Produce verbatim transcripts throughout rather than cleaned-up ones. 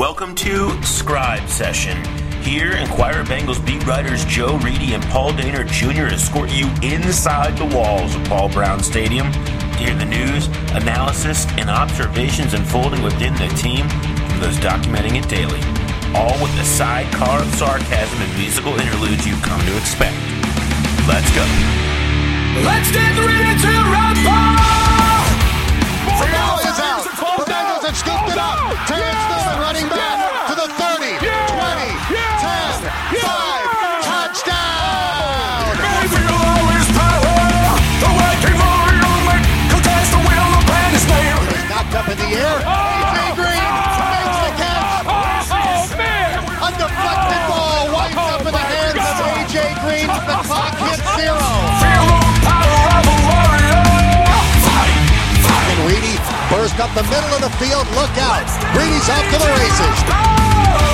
Welcome to Scribe Session. Here, Inquirer Bengals beat writers Joe Reedy and Paul Dehner Junior escort you inside the walls of Paul Brown Stadium to hear the news, analysis, and observations unfolding within the team from those documenting it daily. All with the sidecar of sarcasm and musical interludes you've come to expect. Let's go. Let's get ready to rumble! Ball is out. The Bengals have scooped it up. Terrence Newman running back to the thirty, twenty, ten, five, touchdown! He's knocked up in the air. A J Green makes the catch. Undeflected ball winds up in the hands of A J Green. The clock hits zero. And Reedy burst up the middle of the field. Look out. Reedy's off to the races.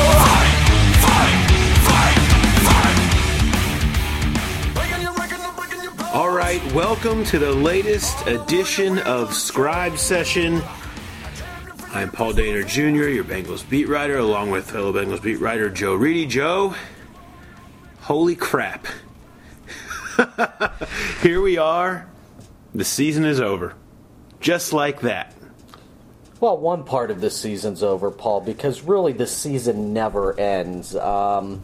All right, welcome to the latest edition of Scribe Session. I'm Paul Dehner Junior, your Bengals beat writer, along with fellow Bengals beat writer Joe Reedy. Joe, holy crap. Here we are. The season is over. Just like that. Well, one part of the season's over, Paul, because really the season never ends. Um,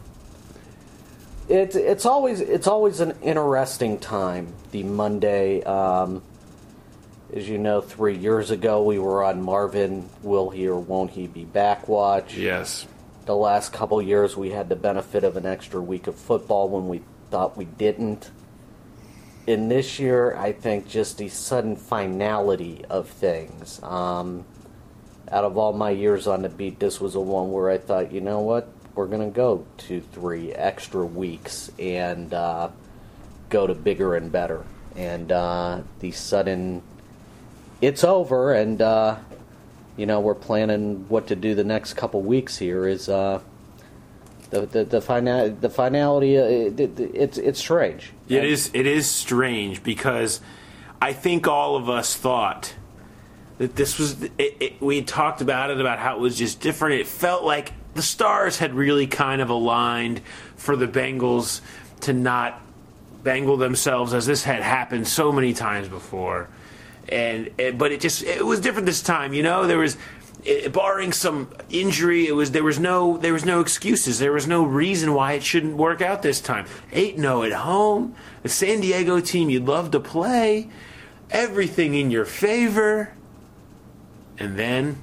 it, it's always it's always an interesting time, the Monday. Um, as you know, three years ago we were on Marvin, Will He or Won't He Be Back watch. Yes. The last couple years we had the benefit of an extra week of football when we thought we didn't. In this year, I think just the sudden finality of things. Um, out of all my years on the beat, this was the one where I thought, you know what, we're going to go two, three extra weeks and uh, go to bigger and better. And uh, the sudden, it's over, and, uh, you know, we're planning what to do the next couple weeks here is... Uh, The the the, fina- the finality uh, it, it, it's it's strange. It is it is strange because I think all of us thought that this was it, it, we had talked about it about how it was just different. It felt like the stars had really kind of aligned for the Bengals to not bangle themselves, as this had happened so many times before. And it, but it just it was different this time. You know, there was. It, barring some injury, it was there was no there was no excuses. There was no reason why it shouldn't work out this time. eight oh at home, the San Diego team you'd love to play, everything in your favor, and then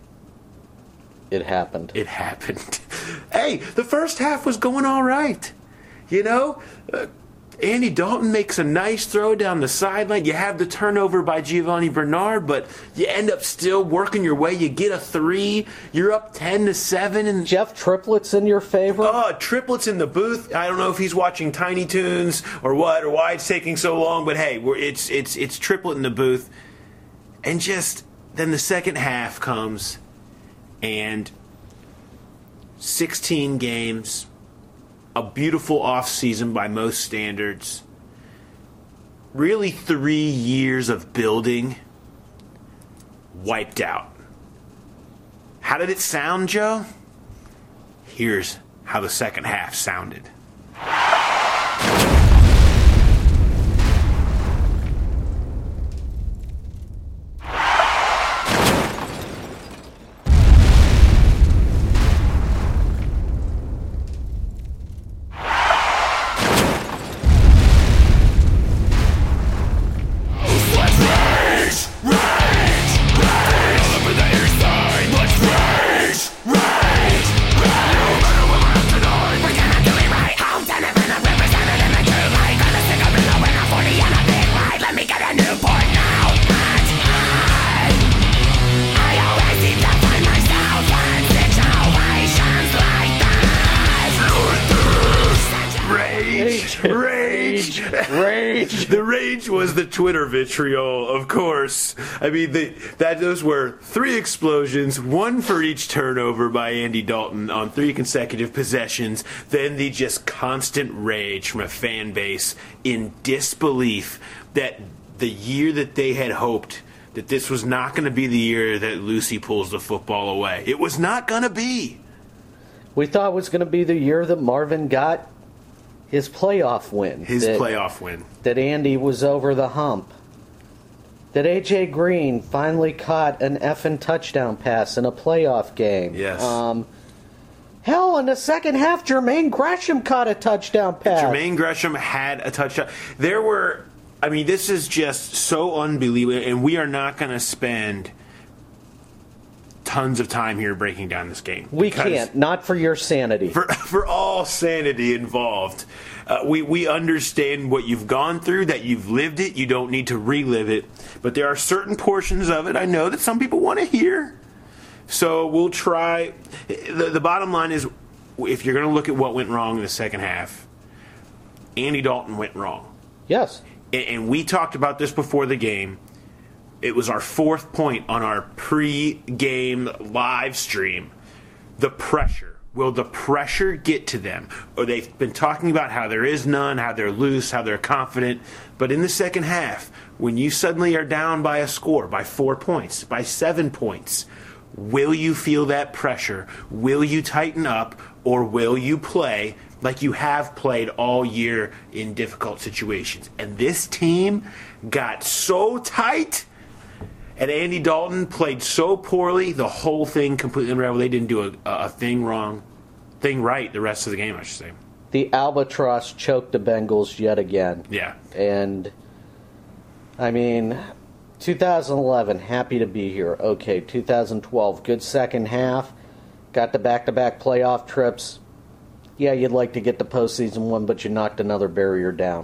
it happened. It happened. Hey, the first half was going all right. You know, uh, Andy Dalton makes a nice throw down the sideline. You have the turnover by Giovanni Bernard, but you end up still working your way. You get a three. You're up ten to seven. And Jeff Triplett's in your favor? Oh, Triplett's in the booth. I don't know if he's watching Tiny Toons or what, or why it's taking so long. But hey, we're, it's it's it's Triplett in the booth. And just then the second half comes, and sixteen games. A beautiful offseason by most standards. Really three years of building wiped out. How did it sound, Joe? Here's how the second half sounded. Rage! Rage! The rage was the Twitter vitriol, of course. I mean, the, that those were three explosions, one for each turnover by Andy Dalton on three consecutive possessions, then the just constant rage from a fan base in disbelief that the year that they had hoped that this was not going to be the year that Lucy pulls the football away. It was not going to be. We thought it was going to be the year that Marvin got his playoff win. His that, playoff win. That Andy was over the hump. That A J. Green finally caught an effing touchdown pass in a playoff game. Yes. Um, hell, in the second half, Jermaine Gresham caught a touchdown pass. Jermaine Gresham had a touchdown. There were, I mean, this is just so unbelievable, and we are not going to spend tons of time here breaking down this game. We can't, not for your sanity. For, for all sanity involved. Uh, we, we understand what you've gone through, that you've lived it, you don't need to relive it. But there are certain portions of it I know that some people want to hear. So we'll try. The, the bottom line is, if you're going to look at what went wrong in the second half, Andy Dalton went wrong. Yes. And, and we talked about this before the game. It was our fourth point on our pre-game live stream. The pressure. Will the pressure get to them? Or they've been talking about how there is none, how they're loose, how they're confident. But in the second half, when you suddenly are down by a score, by four points, by seven points, will you feel that pressure? Will you tighten up? Or will you play like you have played all year in difficult situations? And this team got so tight. And Andy Dalton played so poorly, the whole thing completely unraveled. They didn't do a, a thing wrong, thing right the rest of the game, I should say. The Albatross choked the Bengals yet again. Yeah. And, I mean, two thousand eleven, happy to be here. Okay, two thousand twelve, good second half. Got the back-to-back playoff trips. Yeah, you'd like to get the postseason one, but you knocked another barrier down.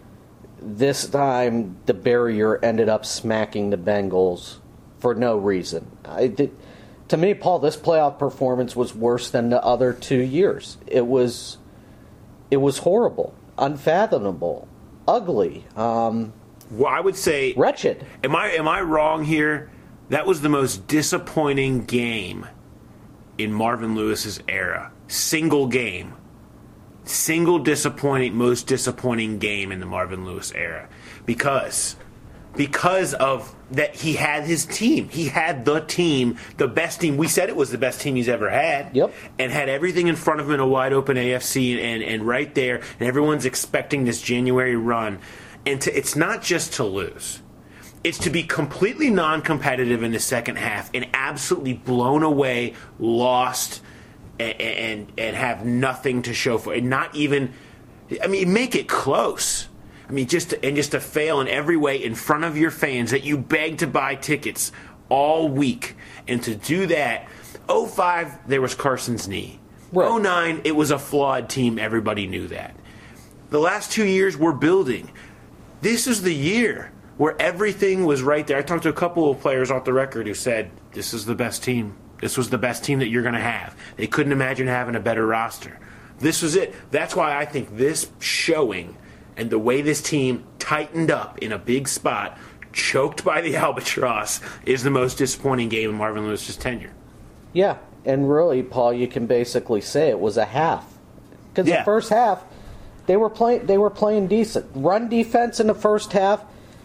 This time, the barrier ended up smacking the Bengals for no reason. I did, to me, Paul, this playoff performance was worse than the other two years. It was, it was horrible, unfathomable, ugly. Um, well, I would say, wretched. Am I am I wrong here? That was the most disappointing game in Marvin Lewis's era. Single game. Single disappointing, most disappointing game in the Marvin Lewis era. Because, because of that he had his team. He had the team, the best team. We said it was the best team he's ever had. Yep. And had everything in front of him in a wide open A F C and, and, and right there. And everyone's expecting this January run. And to, it's not just to lose. It's to be completely non-competitive in the second half and absolutely blown away, lost, And, and and have nothing to show for it. Not even, I mean, make it close. I mean, just to, and just to fail in every way in front of your fans that you begged to buy tickets all week, and to do that. oh five, there was Carson's knee. Right. oh nine, it was a flawed team. Everybody knew that. The last two years, we're building. This is the year where everything was right there. I talked to a couple of players off the record who said, this is the best team. This was the best team that you're going to have. They couldn't imagine having a better roster. This was it. That's why I think this showing and the way this team tightened up in a big spot, choked by the Albatross, is the most disappointing game in Marvin Lewis's tenure. Yeah, and really, Paul, you can basically say it was a half. Because Yeah. the first half, they were playing. They were playing decent. Run defense in the first half.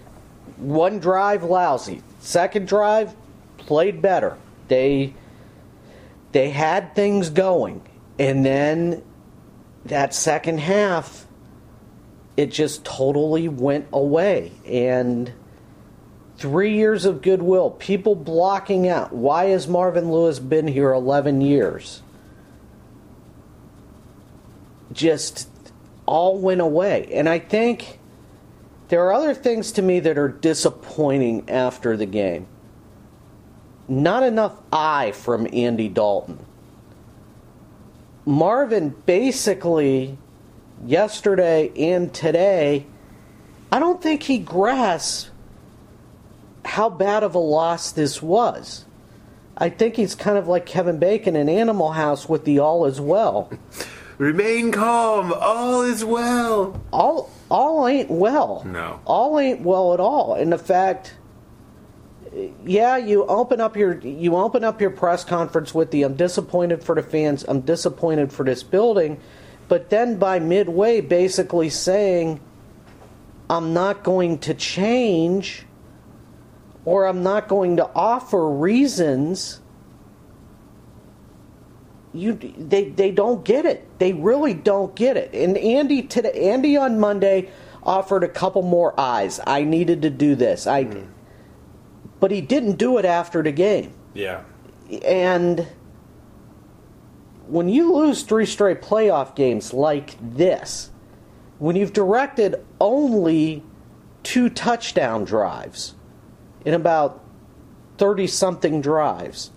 One drive, lousy. Second drive, played better. They they had things going, and then that second half, it just totally went away. And three years of goodwill, people blocking out. Why has Marvin Lewis been here eleven years? Just all went away. And I think there are other things to me that are disappointing after the game. Not enough eye from Andy Dalton. Marvin basically, yesterday and today, I don't think he grasped how bad of a loss this was. I think he's kind of like Kevin Bacon in Animal House with the all is well. Remain calm. All is well. All all ain't well. No. All ain't well at all. And the fact, yeah, you open up your you open up your press conference with the I'm disappointed for the fans, I'm disappointed for this building, but then by midway basically saying I'm not going to change or I'm not going to offer reasons. you they they don't get it. They really don't get it. And Andy today, Andy on Monday offered a couple more eyes. I needed to do this. I, mm. but he didn't do it after the game. Yeah. And when you lose three straight playoff games like this, when you've directed only two touchdown drives in about thirty-something drives,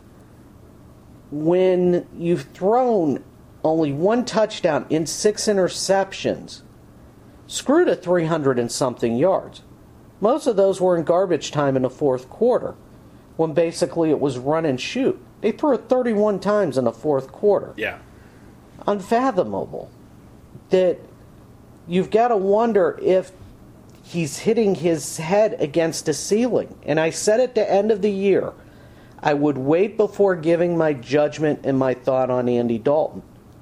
when you've thrown only one touchdown in six interceptions, screw the three hundred and something yards. Most of those were in garbage time in the fourth quarter, when basically it was run and shoot. They threw it thirty-one times in the fourth quarter. Yeah. Unfathomable. That you've got to wonder if he's hitting his head against a ceiling. And I said at the end of the year, I would wait before giving my judgment and my thought on Andy Dalton.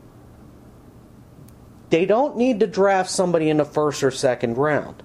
They don't need to draft somebody in the first or second round.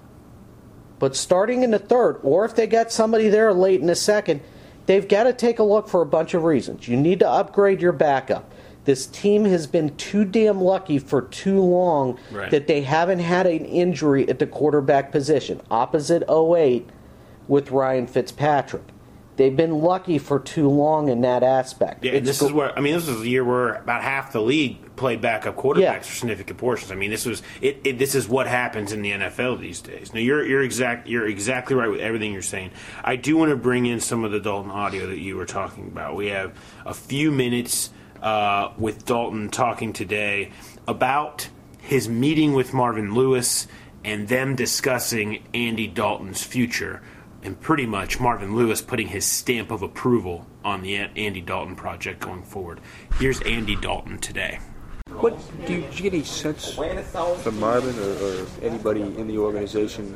But starting in the third, or if they got somebody there late in the second, they've got to take a look for a bunch of reasons. You need to upgrade your backup. This team has been too damn lucky for too long right. that they haven't had an injury at the quarterback position, opposite oh eight with Ryan Fitzpatrick. They've been lucky for too long in that aspect. Yeah, and this go- is where I mean, this is a year where about half the league played backup quarterbacks yeah. for significant portions. I mean, this was it, it. This is what happens in the N F L these days. Now, you're you're exact. You're exactly right with everything you're saying. I do want to bring in some of the Dalton audio that you were talking about. We have a few minutes uh, with Dalton talking today about his meeting with Marvin Lewis and them discussing Andy Dalton's future. And pretty much Marvin Lewis putting his stamp of approval on the Andy Dalton project going forward. Here's Andy Dalton today. What do you, do you get any sense from Marvin or, or anybody in the organization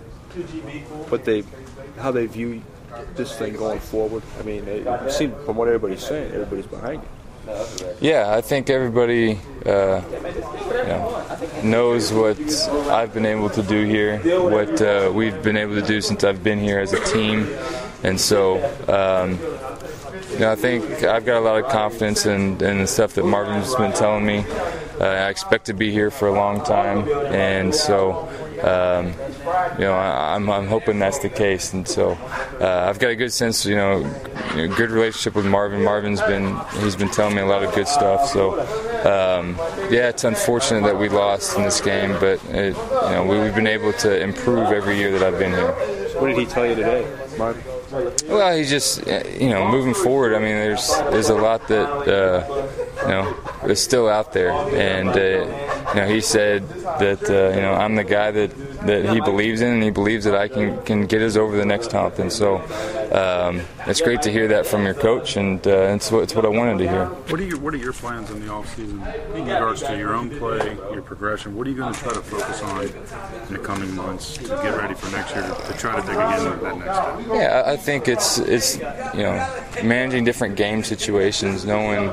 what they, how they view this thing going forward? I mean, it seems from what everybody's saying, everybody's behind it. Yeah, I think everybody uh, you know, knows what I've been able to do here, what uh, we've been able to do since I've been here as a team, and so um, you know, I think I've got a lot of confidence in, in the stuff that Marvin's been telling me. Uh, I expect to be here for a long time, and so um, you know I, I'm, I'm hoping that's the case. And so uh, I've got a good sense, you know, you know, good relationship with Marvin. Marvin's been he's been telling me a lot of good stuff. So um, yeah, it's unfortunate that we lost in this game, but it, you know we, we've been able to improve every year that I've been here. What did he tell you today, Marvin? Well, he just, you know, moving forward, I mean, there's there's a lot that, uh, you know, is still out there. And, uh, you know, he said that, uh, you know, I'm the guy that, that he believes in, and he believes that I can, can get us over the next hump. And so um, it's great to hear that from your coach, and uh, it's, what, it's what I wanted to hear. What are your, what are your plans in the offseason in regards to your own play, your progression? What are you going to try to focus on in the coming months to get ready for next year, to, to try to dig again into that next year? Yeah, I think it's it's you know managing different game situations, knowing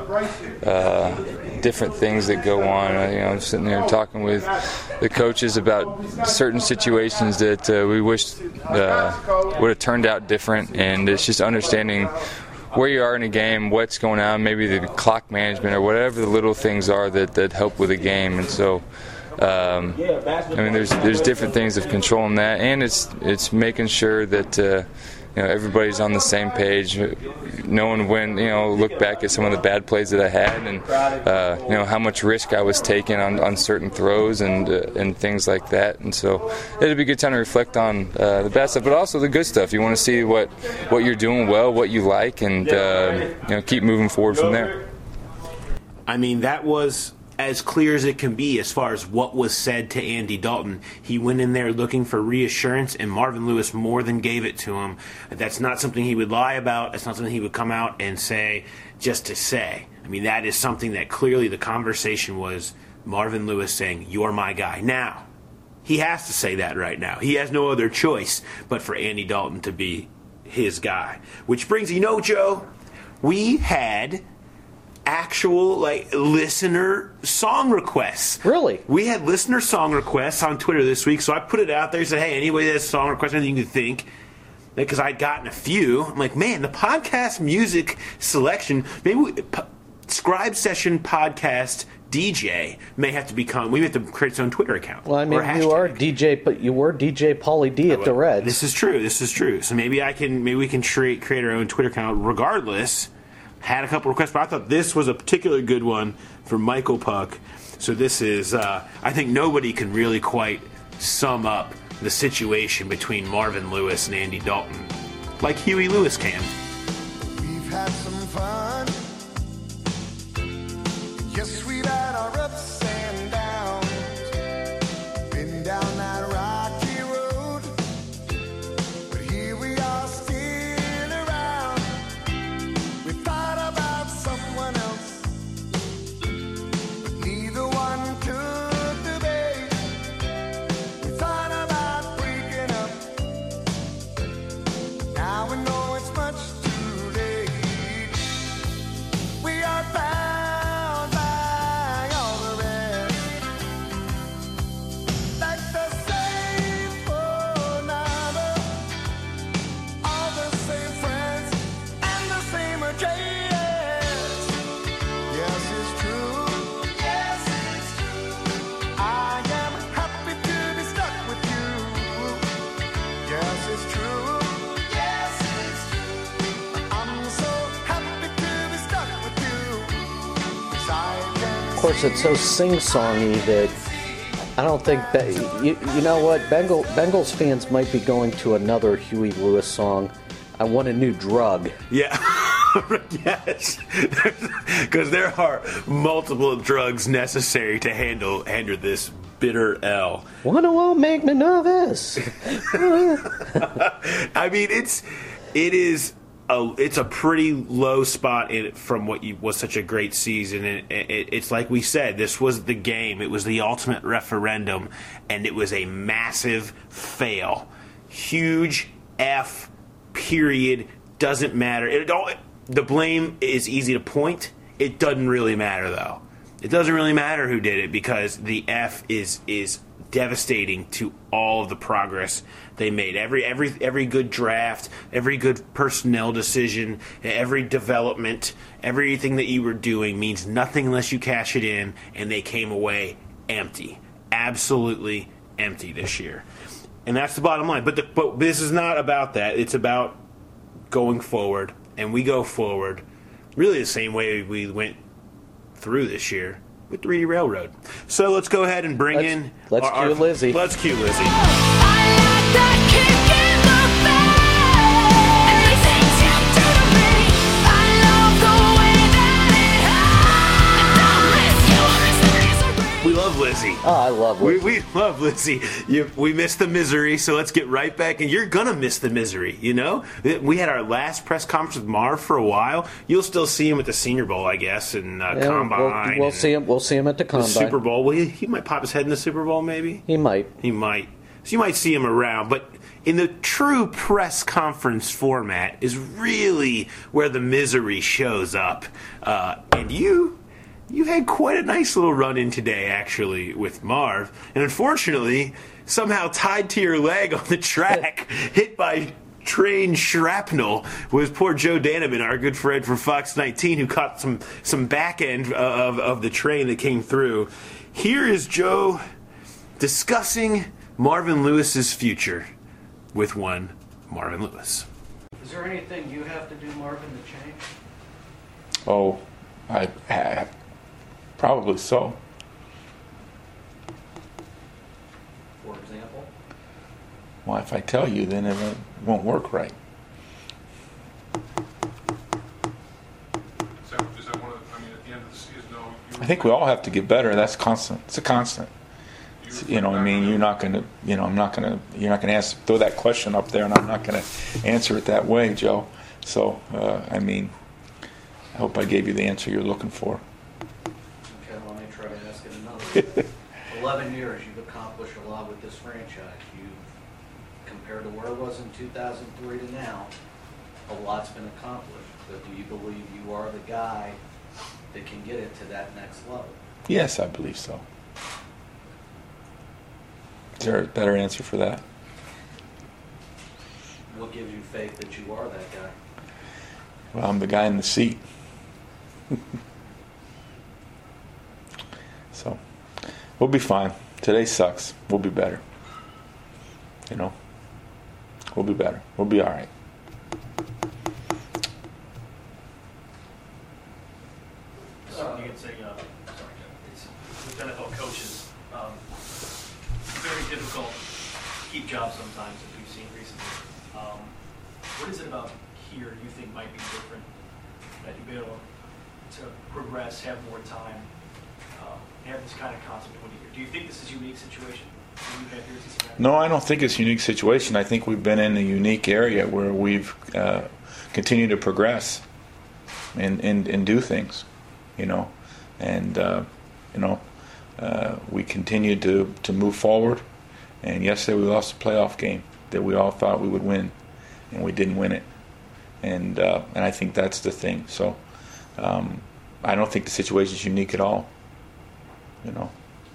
uh, different things that go on. Uh, you know, I'm sitting there talking with the coaches about certain situations that uh, we wish uh, would have turned out different, and it's just understanding where you are in a game, what's going on, maybe the clock management or whatever the little things are that, that help with a game. And so um, I mean, there's there's different things of controlling that, and it's it's making sure that uh, you know everybody's on the same page, knowing when you know look back at some of the bad plays that I had, and uh, you know how much risk I was taking on, on certain throws and uh, and things like that. And so it'll be a good time to reflect on uh, the bad stuff, but also the good stuff. You want to see what what you're doing well, what you like, and uh, you know keep moving forward from there. I mean, that was as clear as it can be as far as what was said to Andy Dalton. He went in there looking for reassurance, and Marvin Lewis more than gave it to him. That's not something he would lie about. It's not something he would come out and say just to say. I mean, that is something that clearly the conversation was Marvin Lewis saying, "You're my guy." Now, he has to say that right now. He has no other choice but for Andy Dalton to be his guy. Which brings, you know, Joe, we had actual like listener song requests. Really? We had listener song requests on Twitter this week, so I put it out there and said, hey, anybody that has a song request, anything you can think, because I'd gotten a few. I'm like, man, the podcast music selection, maybe we, Scribe Session Podcast D J may have to become. We have to create its own Twitter account. Well, I mean, or you hashtag. are D J, but you were D J Pauly D at the Reds. This is true. This is true. So maybe I can. Maybe we can create create our own Twitter account. Regardless, had a couple requests, but I thought this was a particularly good one from Michael Puck. So this is. Uh, I think nobody can really quite sum up the situation between Marvin Lewis and Andy Dalton like Huey Lewis can. We've had some fun. Yes, we've had our ups and downs. Been down that rocky road. But here we are still around. We thought about someone else. But neither one took the bait. We thought about breaking up. Now we know it's much too late. We are bound by all the rest. Like the same phone number, all the same friends, and the same address. Yes, it's true. Yes, it's true. I am happy to be stuck with you. Yes, it's true. Yes, it's true. I'm so happy to be stuck with you. 'Cause I can Of course, it's so sing-songy that I don't think that you, you know what Bengal, Bengals fans might be going to another Huey Lewis song. I want a new drug. Yeah. Yes. Because there are multiple drugs necessary to handle handle this bitter L. What won't make me nervous? I mean, it's it is a it's a pretty low spot in from what you, was such a great season. And it, it, it's like we said, this was the game. It was the ultimate referendum, and it was a massive fail. Huge F. Period. Doesn't matter. It all. The blame is easy to point. It doesn't really matter though. It doesn't really matter who did it because the F is is devastating to all of the progress they made. Every every every good draft, every good personnel decision, every development, everything that you were doing means nothing unless you cash it in, and they came away empty. Absolutely empty this year. And that's the bottom line. But the, but this is not about that. It's about going forward, and we go forward really the same way we went through this year with three D Railroad. So let's go ahead and bring Let's- in. let's our- cue our- Lizzie. Let's cue Lizzie. We love Lizzie. Oh, I love We, it. we love Lizzie. You, we miss the misery, so let's get right back. And you're gonna miss the misery, you know. We had our last press conference with Marv for a while. You'll still see him at the Senior Bowl, I guess, and uh, Yeah, Combine. We'll, we'll and see him. We'll see him at the the combine. Super Bowl. Well, he, he might pop his head in the Super Bowl, maybe. He might. He might. So you might see him around, but in the true press conference format is really where the misery shows up. Uh, and you, you had quite a nice little run-in today, actually, with Marv. And unfortunately, somehow tied to your leg on the track, hit by train shrapnel, was poor Joe Daneman, our good friend from Fox nineteen, who caught some, some back end of, of the train that came through. Here is Joe discussing Marvin Lewis's future with one Marvin Lewis. Is there anything you have to do, Marvin, to change? Oh, I, I probably so. For example? Well, if I tell you, then it won't, won't work right. Is that, is that one of the, I mean, at the end of the season, no. You I think we all have to get better. That's constant. It's a constant. It's- You know, I mean, you're not going to, you know, I'm not going to, you're not going to ask, throw that question up there, and I'm not going to answer it that way, Joe. So, uh, I mean, I hope I gave you the answer you're looking for. Okay, let me try to ask it another way. Eleven years, you've accomplished a lot with this franchise. You, compared to where it was in two thousand three to now, a lot's been accomplished. But do you believe you are the guy that can get it to that next level? Yes, I believe so. Is there a better answer for that? What gives you faith that you are that guy? Well, I'm the guy in the seat. We'll be fine. Today sucks. We'll be better. You know, we'll be better. We'll be all right. So you can say, uh, sorry, it's with N F L coaches, um, very difficult to keep jobs sometimes, as we've seen recently. Um, what is it about here you think might be different, that you'll be able to progress, have more time, uh, have this kind of continuity here? Do you think this is a unique situation? No, I don't think it's a unique situation. I think we've been in a unique area where we've uh, continued to progress and, and, and do things, you know. And, uh, you know, uh, we continue to, to move forward. And yesterday we lost a playoff game that we all thought we would win, and we didn't win it. And, uh, and I think that's the thing. So um, I don't think the situation is unique at all, you know.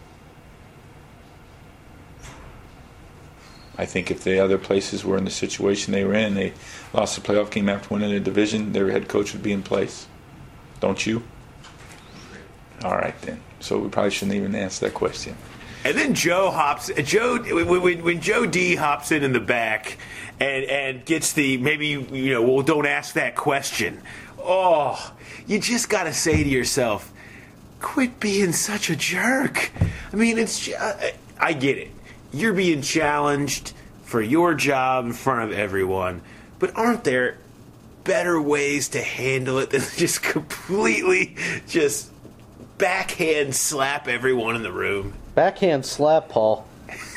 I think if the other places were in the situation they were in, they lost the playoff game after winning the division, their head coach would be in place. Don't you? All right, then. So we probably shouldn't even answer that question. And then Joe hops. Joe when, when Joe D hops in in the back and and gets the maybe you know well don't ask that question. Oh, you just got to say to yourself, quit being such a jerk. I mean, it's I, I get it. You're being challenged for your job in front of everyone, but aren't there better ways to handle it than just completely just backhand slap everyone in the room? Backhand slap, Paul.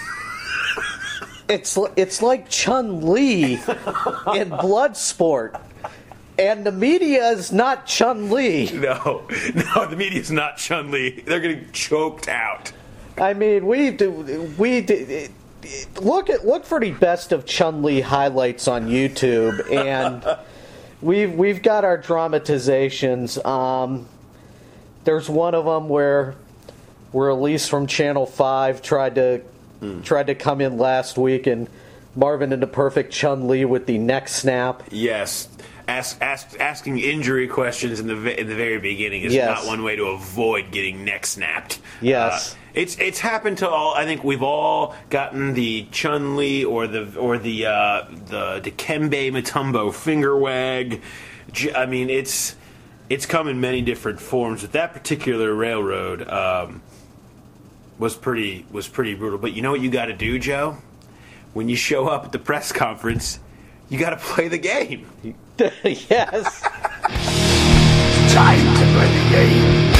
It's it's like Chun-Li in Bloodsport. And the media is not Chun-Li. No, no, the media's not Chun-Li. They're getting choked out. I mean, we do, we do, look at look for the best of Chun-Li highlights on YouTube, and we've we've got our dramatizations. Um, there's one of them where where Elise from Channel Five tried to mm. tried to come in last week, and Marvin into perfect Chun-Li with the neck snap. Yes. Ask, ask, asking injury questions in the in the very beginning is yes. not one way to avoid getting neck snapped. Yes, uh, it's it's happened to all. I think we've all gotten the Chun-Li or the or the uh, the Dikembe Mutombo finger wag. I mean, it's it's come in many different forms. But that particular railroad um, was pretty was pretty brutal. But you know what you got to do, Joe? When you show up at the press conference, you got to play the game. Yes. Time to play the game.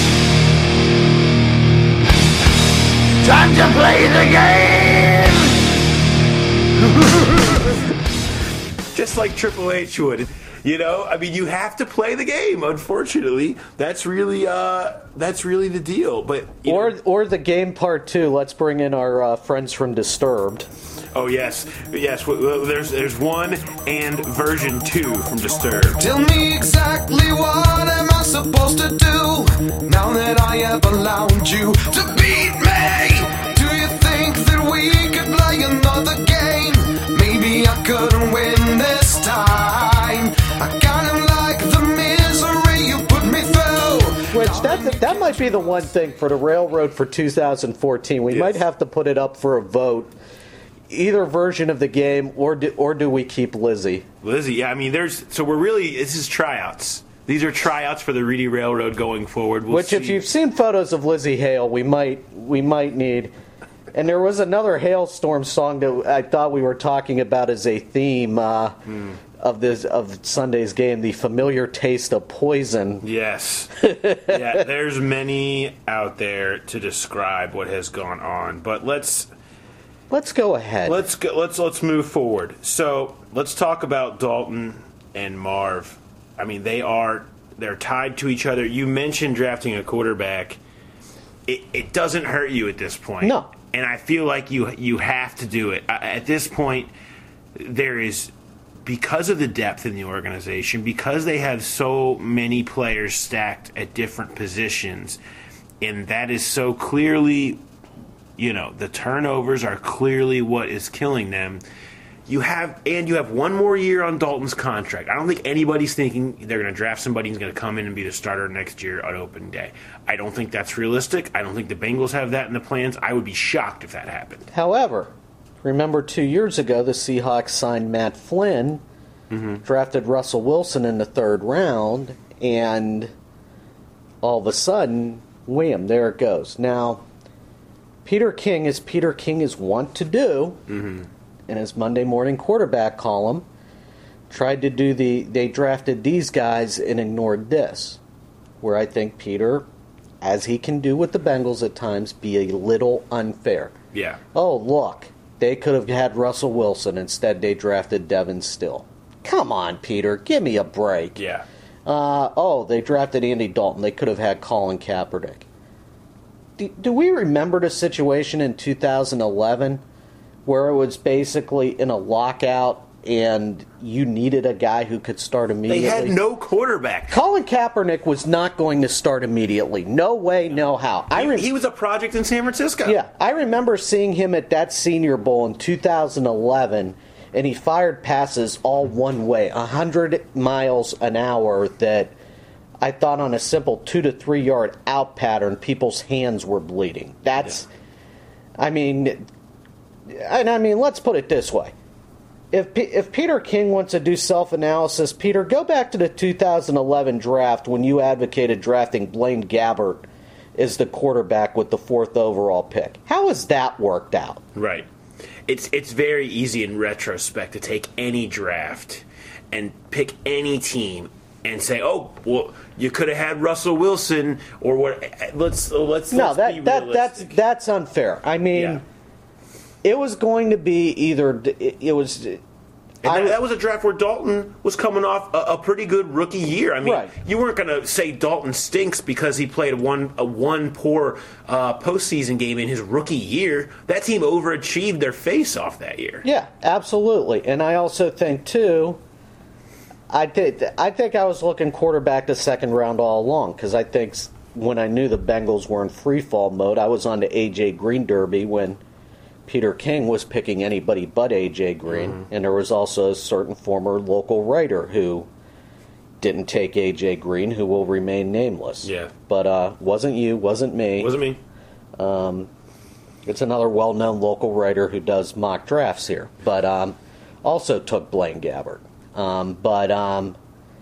Time to play the game. Just like Triple H would. You know, I mean, you have to play the game. Unfortunately, that's really uh, that's really the deal. But or know. or the game part two. Let's bring in our uh, friends from Disturbed. Oh yes, yes. Well, there's there's one and version two from Disturbed. Tell me exactly what am I supposed to do now that I have allowed you to beat me? Do you think that we could play another game? Maybe I couldn't win this time. I kind of like the misery you put me through. Which that that might be the one thing for the Railroad for two thousand fourteen. We yes. might have to put it up for a vote. Either version of the game, or do, or do we keep Lizzie? Lizzie, yeah. I mean, there's so we're really this is tryouts. These are tryouts for the Reedy Railroad going forward. We'll Which, see. if you've seen photos of Lizzie Hale, we might we might need. And there was another Hailstorm song that I thought we were talking about as a theme uh, mm. of this of Sunday's game, the familiar taste of poison. Yes, yeah. There's many out there to describe what has gone on, but let's. Let's go ahead. Let's go, let's let's move forward. So let's talk about Dalton and Marv. I mean, they are they're tied to each other. You mentioned drafting a quarterback. It, it doesn't hurt you at this point. No, and I feel like you you have to do it at this point. There is because of the depth in the organization, because they have so many players stacked at different positions, and that is so clearly. You know, the turnovers are clearly what is killing them. You have and you have one more year on Dalton's contract. I don't think anybody's thinking they're going to draft somebody who's going to come in and be the starter next year on opening day. I don't think that's realistic. I don't think the Bengals have that in the plans. I would be shocked if that happened. However, remember two years ago the Seahawks signed Matt Flynn, mm-hmm. drafted Russell Wilson in the third round, and all of a sudden, wham, there it goes. Now, Peter King, as Peter King is wont to do, mm-hmm. in his Monday morning quarterback column, tried to do the, they drafted these guys and ignored this, where I think Peter, as he can do with the Bengals at times, be a little unfair. Yeah. Oh, look, they could have had Russell Wilson. Instead, they drafted Devin Still. Come on, Peter, give me a break. Yeah. Uh, oh, they drafted Andy Dalton. They could have had Colin Kaepernick. Do, do we remember the situation in two thousand eleven where it was basically in a lockout and you needed a guy who could start immediately? They had no quarterback. Colin Kaepernick was not going to start immediately. No way, no how. I He, he was a project in San Francisco. Yeah, I remember seeing him at that Senior Bowl in two thousand eleven, and he fired passes all one way, one hundred miles an hour, that I thought on a simple two to three yard out pattern, people's hands were bleeding. That's, yeah. I mean, and I mean, let's put it this way. If P- if Peter King wants to do self-analysis, Peter, go back to the two thousand eleven draft when you advocated drafting Blaine Gabbert as the quarterback with the fourth overall pick. How has that worked out? Right. It's it's very easy in retrospect to take any draft and pick any team and say, "Oh, well, you could have had Russell Wilson or what?" Let's let's no, let's that be that that's realistic. that's unfair. I mean, Yeah. it was going to be either it, it was. And I, that, that was a draft where Dalton was coming off a, a pretty good rookie year. I mean, Right. you weren't going to say Dalton stinks because he played one a one poor uh, postseason game in his rookie year. That team overachieved their face off that year. Yeah, absolutely. And I also think too. I think I think I was looking quarterback to second round all along because I think s- when I knew the Bengals were in free fall mode, I was on the A J Green derby when Peter King was picking anybody but A J Green, mm-hmm. and there was also a certain former local writer who didn't take A J Green, who will remain nameless. Yeah. But uh, wasn't you, wasn't me. Wasn't me. Um, it's another well-known local writer who does mock drafts here, but um, also took Blaine Gabbert. Um, but um,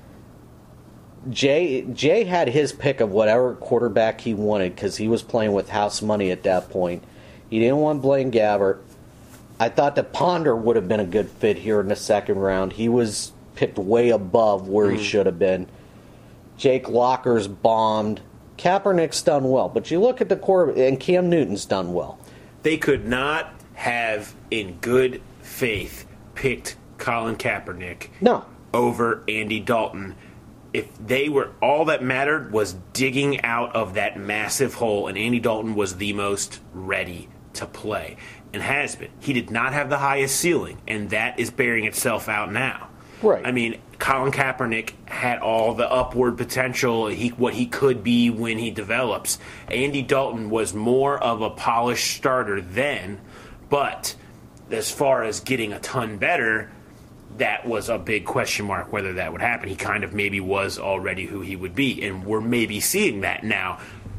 Jay Jay had his pick of whatever quarterback he wanted because he was playing with house money at that point. He didn't want Blaine Gabbert. I thought that Ponder would have been a good fit here in the second round. He was picked way above where mm. he should have been. Jake Locker's bombed. Kaepernick's done well, but you look at the quarterback, and Cam Newton's done well. They could not have, in good faith, picked Colin Kaepernick no. over Andy Dalton. If they were, all that mattered was digging out of that massive hole, and Andy Dalton was the most ready to play, and has been. He did not have the highest ceiling, and that is bearing itself out now. Right. I mean, Colin Kaepernick had all the upward potential, he, what he could be when he develops. Andy Dalton was more of a polished starter then, but as far as getting a ton better, that was a big question mark whether that would happen. He kind of maybe was already who he would be, and we're maybe seeing that now.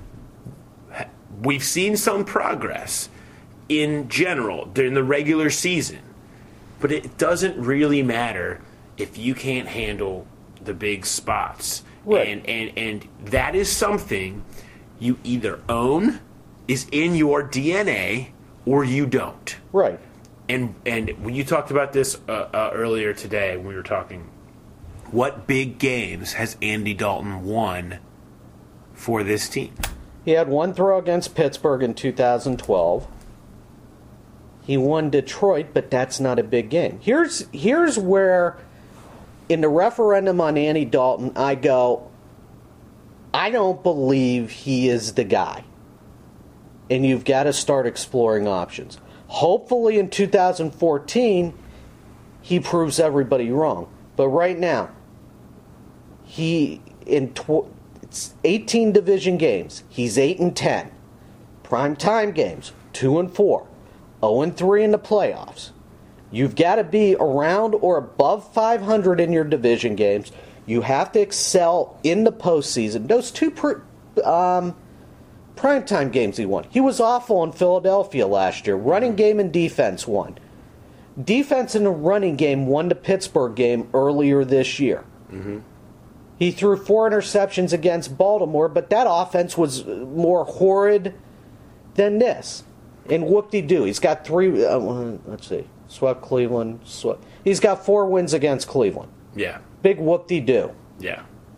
We've seen some progress in general during the regular season, but it doesn't really matter if you can't handle the big spots. Right. And, and, and that is something you either own, is in your D N A, or you don't. Right. And and when you talked about this uh, uh, earlier today when we were talking, what big games has Andy Dalton won for this team? He had one throw against Pittsburgh in two thousand twelve. He won Detroit, but that's not a big game. Here's here's where, in the referendum on Andy Dalton, I go, I don't believe he is the guy. And you've got to start exploring options. Hopefully in two thousand fourteen, he proves everybody wrong. But right now, he in tw- it's eighteen division games. He's eight and ten. Prime time games, two and four. zero and three in the playoffs. You've got to be around or above five hundred in your division games. You have to excel in the postseason. Those two pr- um, primetime games he won. He was awful in Philadelphia last year. Running game and defense won. Defense in the running game won the Pittsburgh game earlier this year. Mm-hmm. He threw four interceptions against Baltimore, but that offense was more horrid than this. And whoop-de-doo. He's got three, uh, let's see, swept Cleveland. Swept. He's got four wins against Cleveland. Yeah. Big whoop-de-doo. Yeah.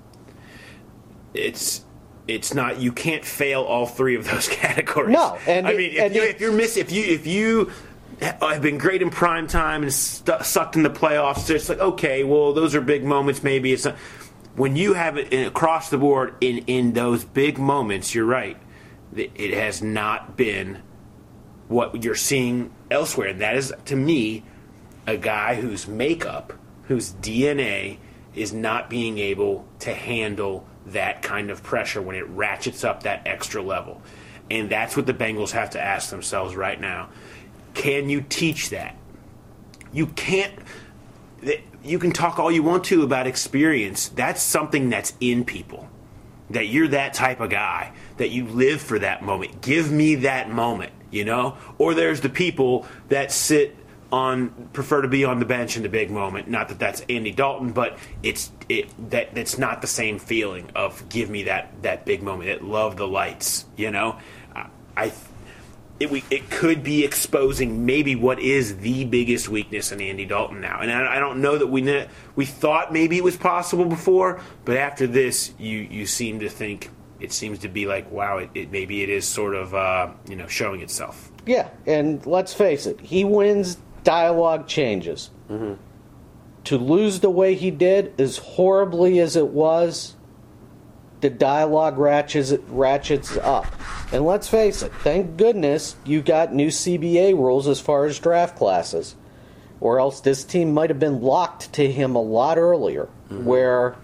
It's it's not, you can't fail all three of those categories. No. And I mean, if, and you, it, if you're miss, if you if you have been great in prime time and stu- sucked in the playoffs, it's like, okay, well, those are big moments. Maybe it's not. When you have it in, across the board in, in those big moments, you're right. It has not been what you're seeing elsewhere. And that is, to me, a guy whose makeup, whose D N A is not being able to handle that kind of pressure when it ratchets up that extra level. And that's what the Bengals have to ask themselves right now. Can you teach that? You can't. You can talk all you want to about experience. That's something that's in people. That you're that type of guy. That you live for that moment. Give me that moment, you know? Or there's the people that sit on, prefer to be on the bench in the big moment. Not that that's Andy Dalton, but it's it that that's not the same feeling of give me that, that big moment. That love the lights, you know? I... I It, we, it could be exposing maybe what is the biggest weakness in Andy Dalton now. And I, I don't know that we ne- we thought maybe it was possible before, but after this, you, you seem to think, it seems to be like, wow, it, it maybe it is sort of uh, you know showing itself. Yeah, and let's face it, he wins, dialogue changes. Mm-hmm. To lose the way he did, as horribly as it was, the dialogue ratchets, ratchets up. And let's face it, thank goodness you got new C B A rules as far as draft classes. Or else this team might have been locked to him a lot earlier. Mm-hmm. Where,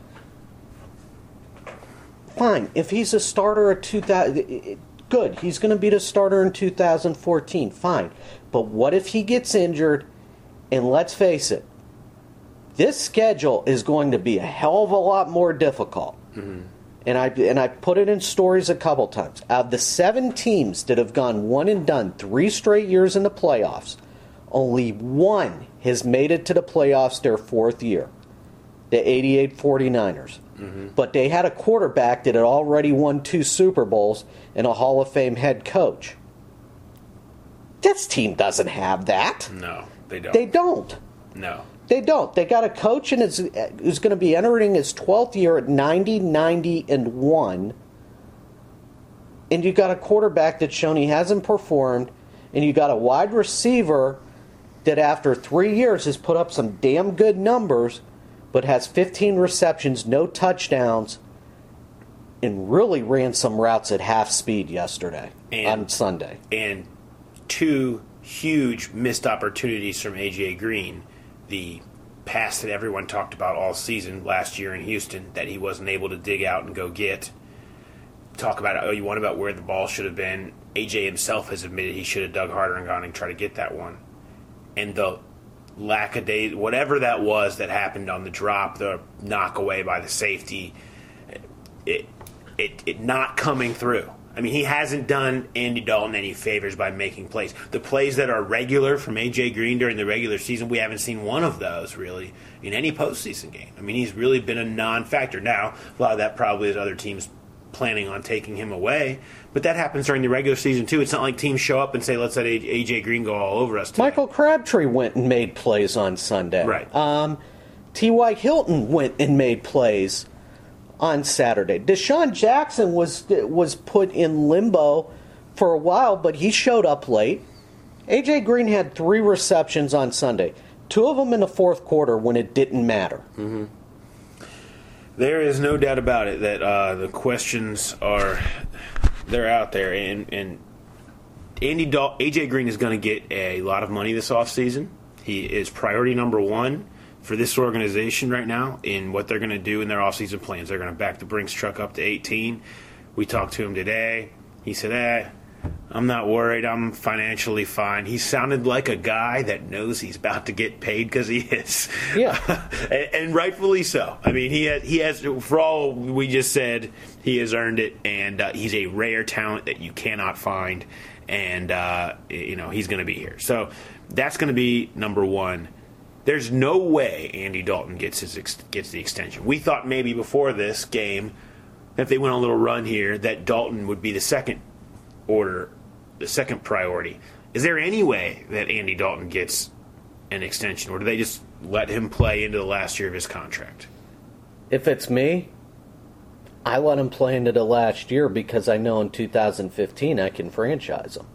fine, if he's a starter at two thousand, good, he's going to be the starter in two thousand fourteen, fine. But what if he gets injured, and let's face it, this schedule is going to be a hell of a lot more difficult. Mm-hmm. And I and I put it in stories a couple times. Out of the seven teams that have gone one and done three straight years in the playoffs, only one has made it to the playoffs their fourth year. The eighty-eight 49ers. Mm-hmm. But they had a quarterback that had already won two Super Bowls and a Hall of Fame head coach. This team doesn't have that. No, they don't. They don't. No. They don't. They got a coach and is who's going to be entering his twelfth year at ninety, ninety, and one. And you got a quarterback that's shown he hasn't performed. And you got a wide receiver that after three years has put up some damn good numbers, but has fifteen receptions, no touchdowns, and really ran some routes at half speed yesterday and, on Sunday. And two huge missed opportunities from A J Green. The pass that everyone talked about all season last year in Houston that he wasn't able to dig out and go get. Talk about, oh, you want about where the ball should have been. A J himself has admitted he should have dug harder and gone and tried to get that one. And the lack of day, whatever that was that happened on the drop, the knock away by the safety, it, it, it not coming through. I mean, he hasn't done Andy Dalton any favors by making plays. The plays that are regular from A J Green during the regular season, we haven't seen one of those, really, in any postseason game. I mean, he's really been a non-factor. Now, a lot of that probably is other teams planning on taking him away, but that happens during the regular season, too. It's not like teams show up and say, let's let A J Green go all over us today. Michael Crabtree went and made plays on Sunday. Right. Um, T Y. Hilton went and made plays on Saturday. Deshaun Jackson was was put in limbo for a while, but he showed up late. A J Green had three receptions on Sunday, two of them in the fourth quarter when it didn't matter. Mm-hmm. There is no doubt about it that uh, the questions are they're out there, and and Andy Dal- A J Green is going to get a lot of money this offseason. He is priority number one for this organization right now in what they're going to do in their offseason plans. They're going to back the Brinks truck up to eighteen. We talked to him today. He said, eh, I'm not worried. I'm financially fine. He sounded like a guy that knows he's about to get paid because he is. Yeah. and, and rightfully so. I mean, he has, he has, for all we just said, he has earned it, and uh, he's a rare talent that you cannot find, and, uh, you know, he's going to be here. So that's going to be number one. There's no way Andy Dalton gets his ex- gets the extension. We thought maybe before this game, if they went on a little run here, that Dalton would be the second order, the second priority. Is there any way that Andy Dalton gets an extension, or do they just let him play into the last year of his contract? If it's me, I let him play into the last year because I know in two thousand fifteen I can franchise him.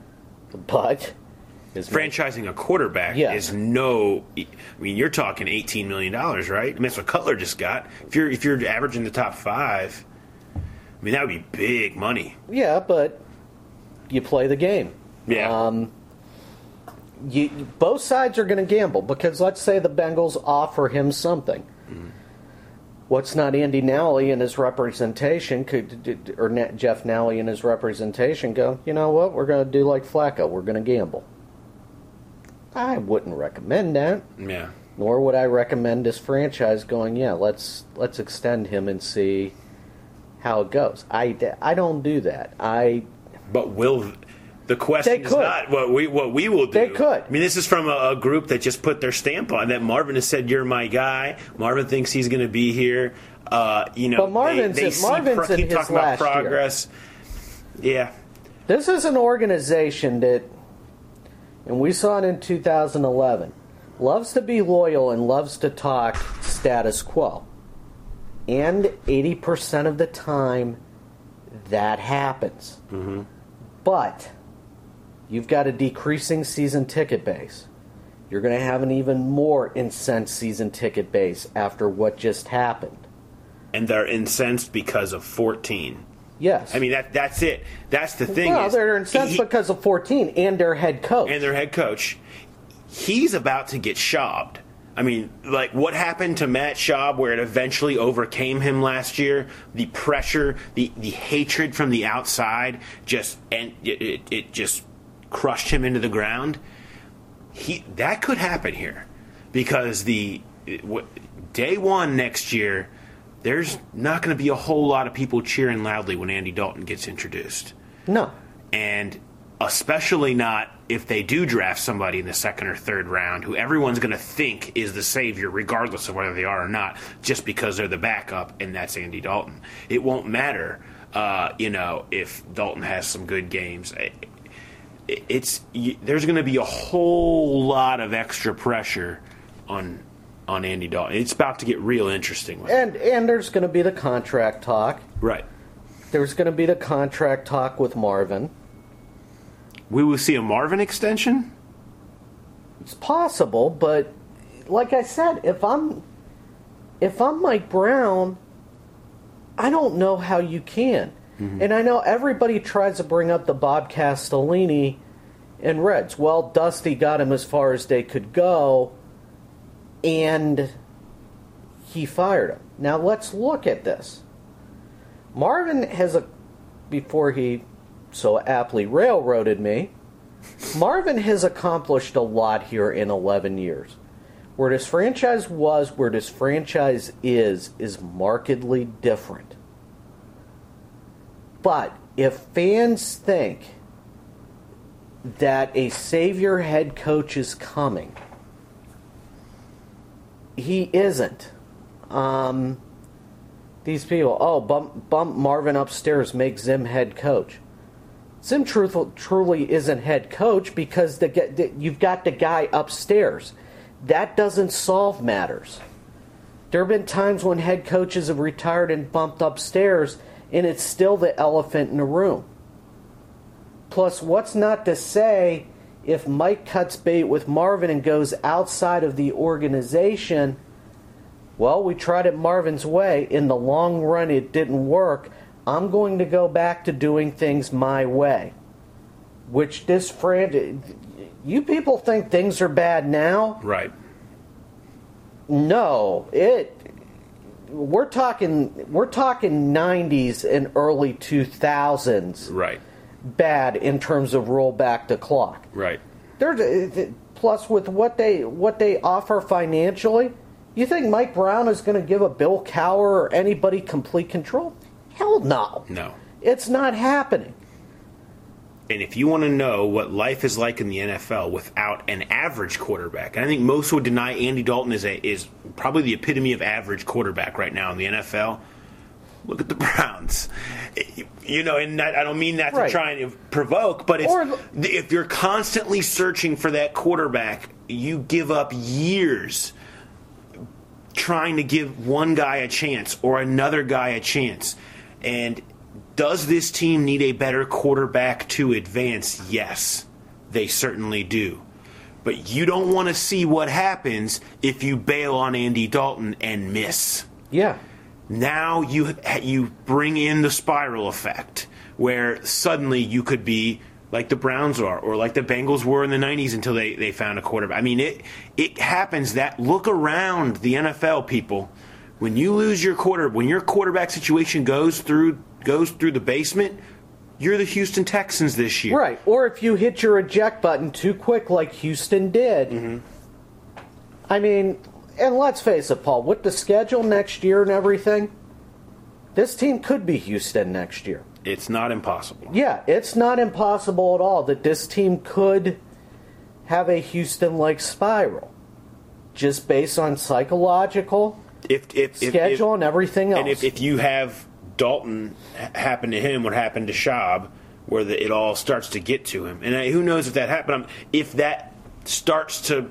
But is franchising a quarterback yeah. is no. I mean, you're talking eighteen million dollars, right? I mean, that's what Cutler just got. If you're if you're averaging the top five, I mean, that would be big money. Yeah, but you play the game. Yeah. Um, you, both sides are going to gamble because let's say the Bengals offer him something. Mm. What's not Andy Nally and his representation could, or Jeff Nally and his representation go, you know what, we're going to do like Flacco. We're going to gamble. I wouldn't recommend that. Yeah. Nor would I recommend this franchise going, yeah, let's let's extend him and see how it goes. I, I don't do that. I. But will the question is not what we what we will do. They could. I mean, this is from a, a group that just put their stamp on that. Marvin has said, "You're my guy." Marvin thinks he's going to be here. Uh, you know, but Marvin's, they, they in, Marvin's pro- in keep his talking last about progress. Year. Yeah. This is an organization that, and we saw it in two thousand eleven, loves to be loyal and loves to talk status quo. And eighty percent of the time, that happens. Mm-hmm. But you've got a decreasing season ticket base. You're going to have an even more incensed season ticket base after what just happened. And they're incensed because of fourteen. Yes. I mean, that that's it. That's the thing. Well, is, they're incensed he, because of fourteen and their head coach. And their head coach. He's about to get shabbed. I mean, like what happened to Matt Schaub where it eventually overcame him last year, the pressure, the, the hatred from the outside just and it, it, it just crushed him into the ground. He that could happen here because the what, day one next year, there's not going to be a whole lot of people cheering loudly when Andy Dalton gets introduced. No. And especially not if they do draft somebody in the second or third round who everyone's going to think is the savior regardless of whether they are or not, just because they're the backup and that's Andy Dalton. It won't matter, uh, you know, if Dalton has some good games. It, it's there's going to be a whole lot of extra pressure on on Andy Dalton. It's about to get real interesting. With and and there's going to be the contract talk. Right. There's going to be the contract talk with Marvin. We will see a Marvin extension? It's possible, but like I said, if I'm if I'm Mike Brown, I don't know how you can. Mm-hmm. And I know everybody tries to bring up the Bob Castellini and Reds. Well, Dusty got him as far as they could go, and he fired him. Now let's look at this. Marvin has a before he so aptly railroaded me, Marvin has accomplished a lot here in eleven years. Where this franchise was, where this franchise is, is markedly different. But if fans think that a savior head coach is coming, he isn't. Um, these people, oh, bump, bump Marvin upstairs, make Zim head coach. Zim truthful, truly isn't head coach because the, the, you've got the guy upstairs. That doesn't solve matters. There have been times when head coaches have retired and bumped upstairs, and it's still the elephant in the room. Plus, what's not to say if Mike cuts bait with Marvin and goes outside of the organization? Well, we tried it Marvin's way. In the long run, it didn't work. I'm going to go back to doing things my way. Which this friend, you people think things are bad now? Right. No, it. We're talking. We're talking nineties and early two thousands. Right. bad in terms of roll back the clock. Right. They're, plus, with what they what they offer financially, you think Mike Brown is going to give a Bill Cowher or anybody complete control? Hell no. No. It's not happening. And if you want to know what life is like in the N F L without an average quarterback, and I think most would deny Andy Dalton is a, is probably the epitome of average quarterback right now in the N F L, look at the Browns. You know, and that, I don't mean that to right. try and provoke, but it's, Or, if you're constantly searching for that quarterback, you give up years trying to give one guy a chance or another guy a chance. And does this team need a better quarterback to advance? Yes, they certainly do. But you don't want to see what happens if you bail on Andy Dalton and miss. Yeah. Now you you bring in the spiral effect, where suddenly you could be like the Browns are, or like the Bengals were in the nineties until they, they found a quarterback. I mean, it it happens that look around the N F L, people. When you lose your quarter, when your quarterback situation goes through goes through the basement, you're the Houston Texans this year. Right. Or if you hit your eject button too quick like Houston did. Mm-hmm. I mean, and let's face it, Paul, with the schedule next year and everything, this team could be Houston next year. It's not impossible. Yeah, it's not impossible at all that this team could have a Houston-like spiral, just based on psychological if, if, schedule if, and everything else. And if, if you have Dalton happen to him, what happened to Schaub, where the, it all starts to get to him. And uh, who knows if that happened. Um, if that starts to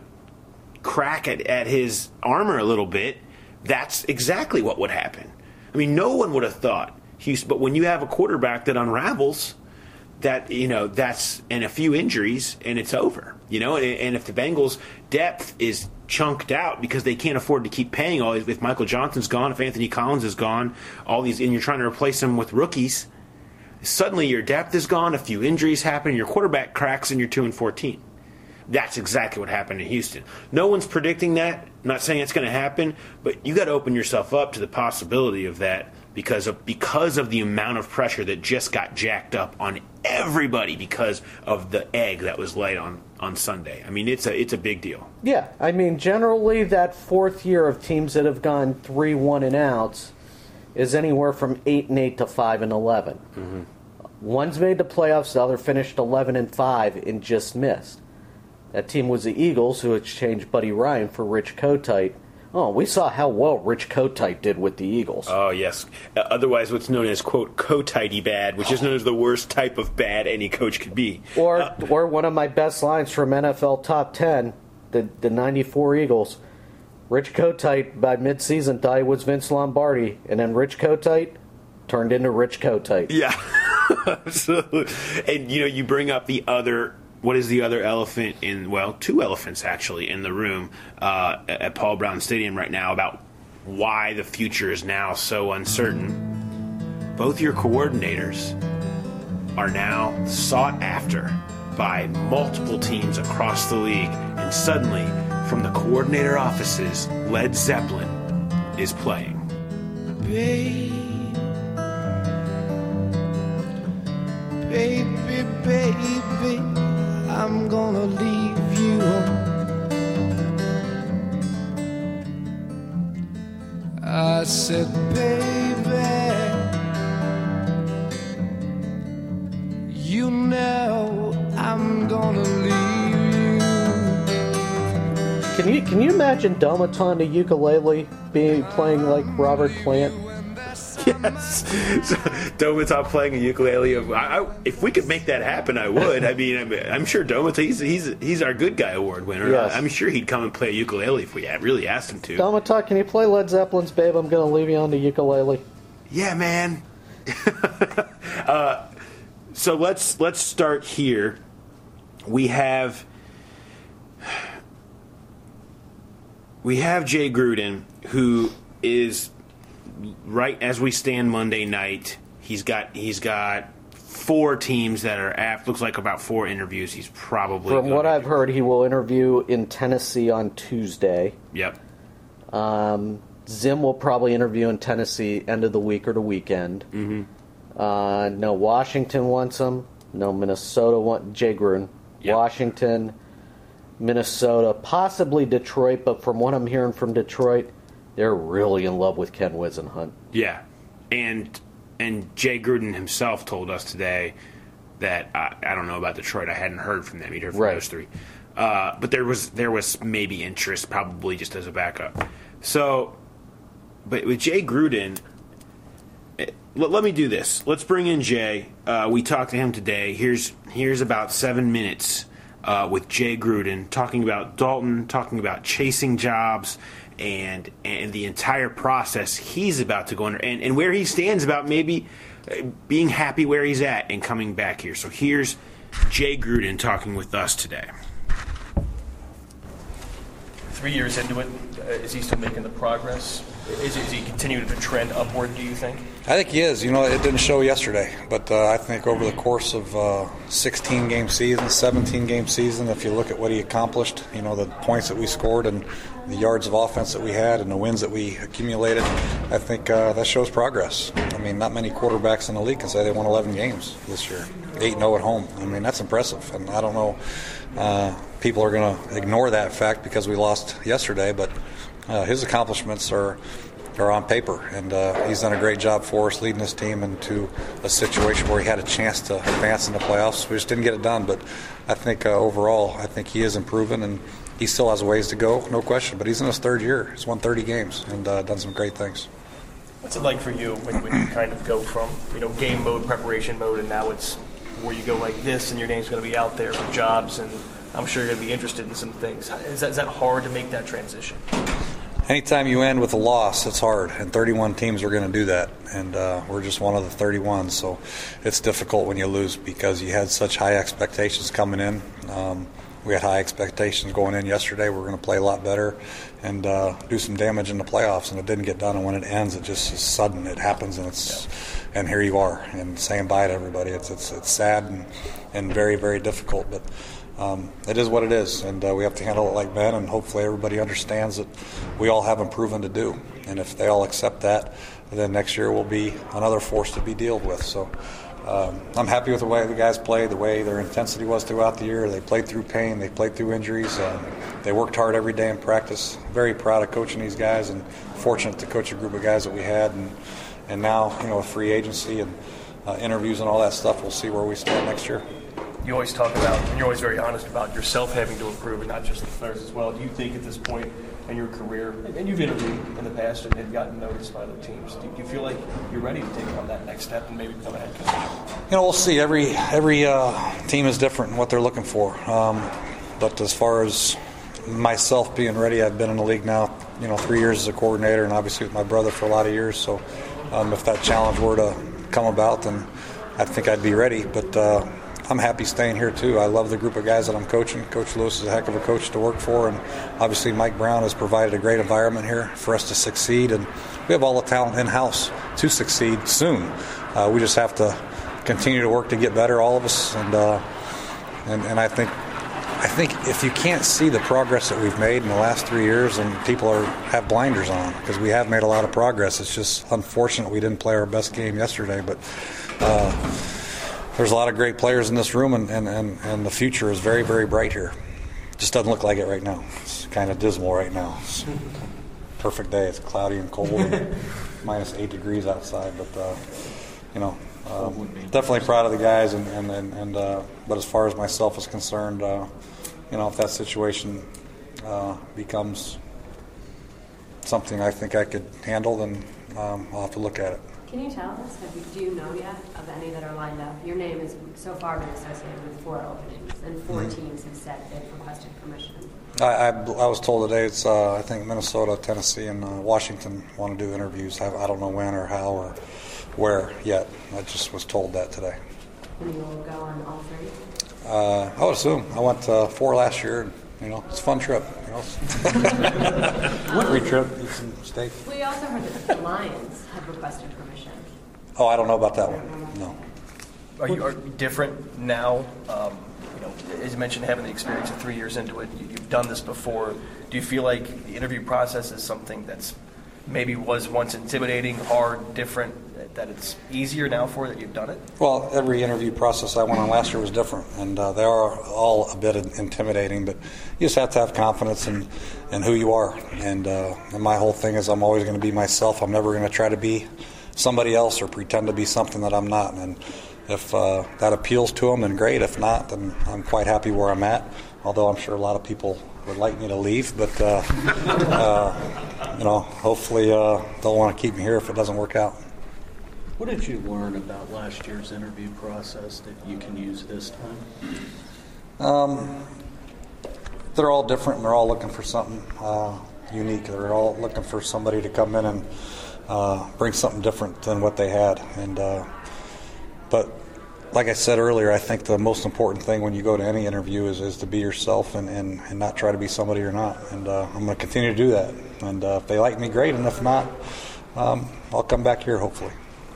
crack at, at his armor a little bit, that's exactly what would happen. I mean, no one would have thought Houston, but when you have a quarterback that unravels, that, you know, that's, and a few injuries, and it's over. You know, and, and if the Bengals' depth is chunked out because they can't afford to keep paying all these, if Michael Johnson's gone, if Anthony Collins is gone, all these, and you're trying to replace them with rookies, suddenly your depth is gone, a few injuries happen, your quarterback cracks, and you're two and fourteen. That's exactly what happened in Houston. No one's predicting that. I'm not saying it's going to happen, but you got to open yourself up to the possibility of that because of because of the amount of pressure that just got jacked up on everybody because of the egg that was laid on, on Sunday. I mean, it's a it's a big deal. Yeah, I mean, generally that fourth year of teams that have gone three one and outs is anywhere from eight and eight to five and eleven. Mm-hmm. One's made the playoffs, the other finished eleven and five and just missed. That team was the Eagles, who exchanged Buddy Ryan for Rich Kotite. Oh, we saw how well Rich Kotite did with the Eagles. Oh, yes. Uh, otherwise, what's known as, quote, Kotite bad, which is known as the worst type of bad any coach could be. Or uh, or one of my best lines from N F L Top ten, the, the ninety-four Eagles. Rich Kotite, by midseason, thought he was Vince Lombardi, and then Rich Kotite turned into Rich Kotite. Yeah. Absolutely. And, you know, you bring up the other... What is the other elephant in, well, two elephants actually in the room uh, at Paul Brown Stadium right now about why the future is now so uncertain? Both your coordinators are now sought after by multiple teams across the league, and suddenly, from the coordinator offices, Led Zeppelin is playing. Babe, baby, baby, I'm gonna leave you. I said, baby, you know I'm gonna leave you. Can you can you imagine Domaton the ukulele being playing like Robert Plant? Yes. So, Domata playing a ukulele. I, I, if we could make that happen, I would. I mean, I'm, I'm sure Domata, he's, he's he's our good guy award winner. Yes. I'm sure he'd come and play a ukulele if we really asked him to. Domata, can you play Led Zeppelin's Babe, I'm Gonna Leave You on the ukulele? Yeah, man. uh, so let's let's start here. We have we have Jay Gruden, who is right as we stand Monday night. He's got he's got four teams that are after. Looks like about four interviews. He's probably from what gonna I've do. heard, he will interview in Tennessee on Tuesday. Yep. Um, Zim will probably interview in Tennessee end of the week or the weekend. Mm-hmm. Uh, no, Washington wants him. No, Minnesota want Jay Gruden. Yep. Washington, Minnesota, possibly Detroit, but from what I'm hearing from Detroit, they're really in love with Ken Whisenhunt. Yeah, and and Jay Gruden himself told us today that uh, I don't know about Detroit. I hadn't heard from them. He'd heard from Right. those three, uh, but there was there was maybe interest, probably just as a backup. So, but with Jay Gruden, it, let, let me do this. Let's bring in Jay. Uh, we talked to him today. Here's here's about seven minutes uh, with Jay Gruden talking about Dalton, talking about chasing jobs. And and the entire process he's about to go under, and, and where he stands about maybe being happy where he's at and coming back here. So here's Jay Gruden talking with us today. Three years into it, uh, is he still making the progress? Is, is he continuing to trend upward, do you think? I think he is. You know, it didn't show yesterday, but uh, I think over the course of uh, sixteen-game season, seventeen-game season, if you look at what he accomplished, you know, the points that we scored and the yards of offense that we had and the wins that we accumulated, I think uh, that shows progress. I mean, not many quarterbacks in the league can say they won eleven games this year, eight and oh at home. I mean, that's impressive, and I don't know, uh, people are going to ignore that fact because we lost yesterday, but uh, his accomplishments are are on paper, and uh, he's done a great job for us leading this team into a situation where he had a chance to advance in the playoffs. We just didn't get it done, but I think uh, overall, I think he is improving, and he still has ways to go, no question, but he's in his third year. He's won thirty games and uh, done some great things. What's it like for you when, when you kind of go from, you know, game mode, preparation mode, and now it's where you go like this and your name's going to be out there for jobs, and I'm sure you're going to be interested in some things. Is that, is that hard to make that transition? Anytime you end with a loss, it's hard, and thirty-one teams are going to do that, and uh, we're just one of the thirty-one, so it's difficult when you lose because you had such high expectations coming in. Um, we had high expectations going in yesterday. We're going to play a lot better and uh, do some damage in the playoffs, and it didn't get done, and when it ends, it just is sudden. It happens, and it's yeah. and here you are, and saying bye to everybody. It's it's, it's sad and, and very, very difficult, but Um, it is what it is, and uh, we have to handle it like men, and hopefully everybody understands that we all have improvement to do. And if they all accept that, then next year will be another force to be dealt with. So um, I'm happy with the way the guys played, the way their intensity was throughout the year. They played through pain, they played through injuries. Um, they worked hard every day in practice. Very proud of coaching these guys, and fortunate to coach a group of guys that we had. And, and now, you know, with free agency and uh, interviews and all that stuff, we'll see where we stand next year. You always talk about, and you're always very honest about yourself having to improve, and not just the players as well. Do you think at this point in your career, and you've interviewed in the past and have gotten noticed by other teams, do you feel like you're ready to take on that next step and maybe become a head coach? You know, we'll see. Every every uh, team is different in what they're looking for. Um, but as far as myself being ready, I've been in the league now, you know, three years as a coordinator, and obviously with my brother for a lot of years. So um, if that challenge were to come about, then I think I'd be ready. But uh, I'm happy staying here too. I love the group of guys that I'm coaching. Coach Lewis is a heck of a coach to work for, and obviously Mike Brown has provided a great environment here for us to succeed, and we have all the talent in-house to succeed soon. Uh, we just have to continue to work to get better, all of us, and uh, and, and I think I think if you can't see the progress that we've made in the last three years, and people are have blinders on, because we have made a lot of progress. It's just unfortunate we didn't play our best game yesterday, but uh, there's a lot of great players in this room, and, and, and, and the future is very, very bright here. Just doesn't look like it right now. It's kind of dismal right now. It's a perfect day. It's cloudy and cold, and minus eight degrees outside. But uh, you know, um, definitely proud of the guys. And and and, and uh, but as far as myself is concerned, uh, you know, if that situation uh, becomes something I think I could handle, then um, I'll have to look at it. Can you tell us, have you, do you know yet of any that are lined up? Your name has so far been associated with four openings, and four mm-hmm. teams have said they've requested permission. I, I, I was told today it's, uh, I think, Minnesota, Tennessee, and uh, Washington want to do interviews. I, I don't know when or how or where yet. I just was told that today. And you will go on all three? Uh, I would assume. I went uh, four last year, and, you know, it's a fun trip. You know, free trip, eat some steak. We also heard that the Lions have requested permission. Oh, I don't know about that one. No. Are you, are you different now? Um, you know, as you mentioned, having the experience of three years into it, you, you've done this before. Do you feel like the interview process is something that's maybe was once intimidating, hard, different that it's easier now for that you've done it? Well, every interview process I went on last year was different, and uh, they are all a bit intimidating, but you just have to have confidence in, in who you are. And, uh, and my whole thing is I'm always going to be myself. I'm never going to try to be somebody else or pretend to be something that I'm not. And if uh, that appeals to them, then great. If not, then I'm quite happy where I'm at, although I'm sure a lot of people would like me to leave. But, uh, uh, you know, hopefully uh, they'll want to keep me here if it doesn't work out. What did you learn about last year's interview process that you can use this time? Um, they're all different, and they're all looking for something uh, unique. They're all looking for somebody to come in and uh, bring something different than what they had. And uh, but like I said earlier, I think the most important thing when you go to any interview is, is to be yourself and, and, and not try to be somebody you're not. And uh, I'm going to continue to do that. And uh, if they like me, great. And if not, um, I'll come back here hopefully.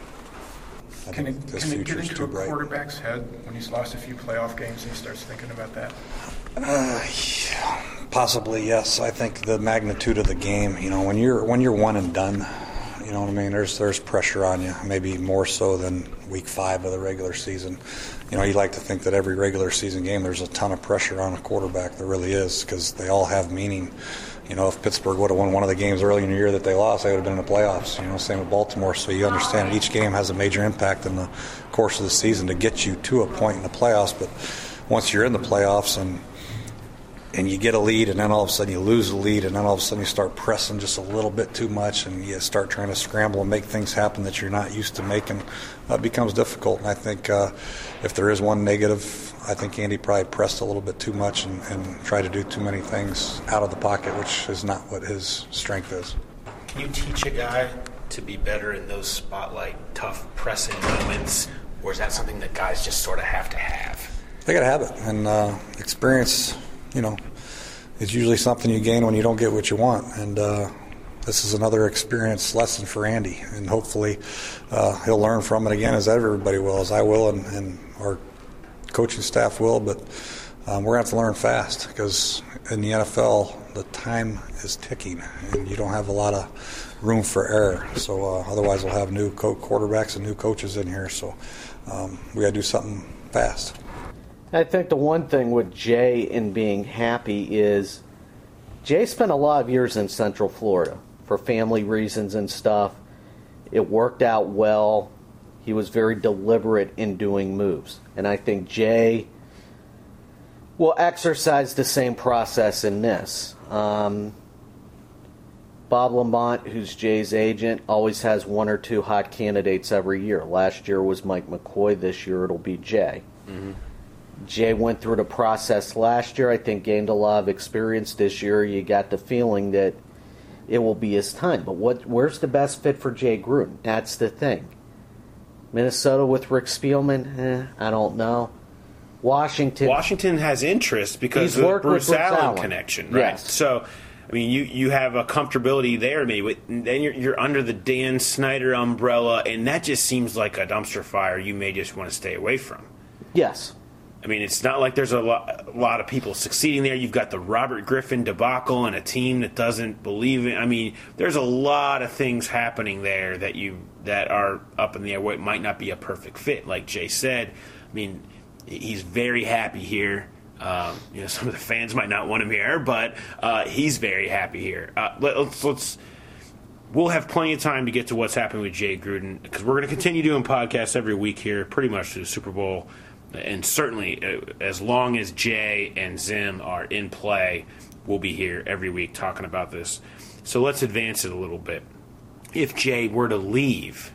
I Can think it, this can it future get is into a too bright. quarterback's head when he's lost a few playoff games and he starts thinking about that? Uh, yeah, possibly, yes. I think the magnitude of the game, you know, when you're when you're one and done, you know what I mean, there's there's pressure on you, maybe more so than week five of the regular season. You know, you like to think that every regular season game there's a ton of pressure on a quarterback. There really is, because they all have meaning. You know, if Pittsburgh would have won one of the games early in the year that they lost, they would have been in the playoffs. You know, same with Baltimore. So you understand that each game has a major impact in the course of the season to get you to a point in the playoffs. But once you're in the playoffs and and you get a lead, and then all of a sudden you lose the lead, and then all of a sudden you start pressing just a little bit too much, and you start trying to scramble and make things happen that you're not used to making, that becomes difficult. And I think uh, if there is one negative, I think Andy probably pressed a little bit too much and, and tried to do too many things out of the pocket, which is not what his strength is. Can you teach a guy to be better in those spotlight, tough pressing moments, or is that something that guys just sort of have to have? They got to have it, and uh, experience, you know, is usually something you gain when you don't get what you want. And uh, this is another experience lesson for Andy, and hopefully uh, he'll learn from it again, as everybody will, as I will, and, and our coaching staff will. But um, we're going to have to learn fast, because in the N F L, the time is ticking, and you don't have a lot of room for error. So uh, otherwise we'll have new co- quarterbacks and new coaches in here. So um, we got to do something fast. I think the one thing with Jay in being happy is Jay spent a lot of years in Central Florida for family reasons and stuff. It worked out well. He was very deliberate in doing moves. And I think Jay will exercise the same process in this. Um, Bob Lamont, who's Jay's agent, always has one or two hot candidates every year. Last year was Mike McCoy. This year it'll be Jay. Mm-hmm. Jay went through the process last year. I think gained a lot of experience this year. You got the feeling that it will be his time. But what? Where's the best fit for Jay Gruden? That's the thing. Minnesota with Rick Spielman? Eh, I don't know. Washington. Washington has interest because of the Bruce Allen, Allen connection, right? Yes. So, I mean, you, you have a comfortability there, maybe. But then you're, you're under the Dan Snyder umbrella, and that just seems like a dumpster fire you may just want to stay away from. Yes. I mean, it's not like there's a lot, a lot of people succeeding there. You've got the Robert Griffin debacle and a team that doesn't believe in. I mean, there's a lot of things happening there that you that are up in the air. It might not be a perfect fit, like Jay said. I mean, he's very happy here. Um, you know, some of the fans might not want him here, but uh, he's very happy here. Uh, let, let's let's. We'll have plenty of time to get to what's happening with Jay Gruden, because we're going to continue doing podcasts every week here, pretty much through the Super Bowl. And certainly, uh, as long as Jay and Zim are in play, we'll be here every week talking about this. So let's advance it a little bit. If Jay were to leave,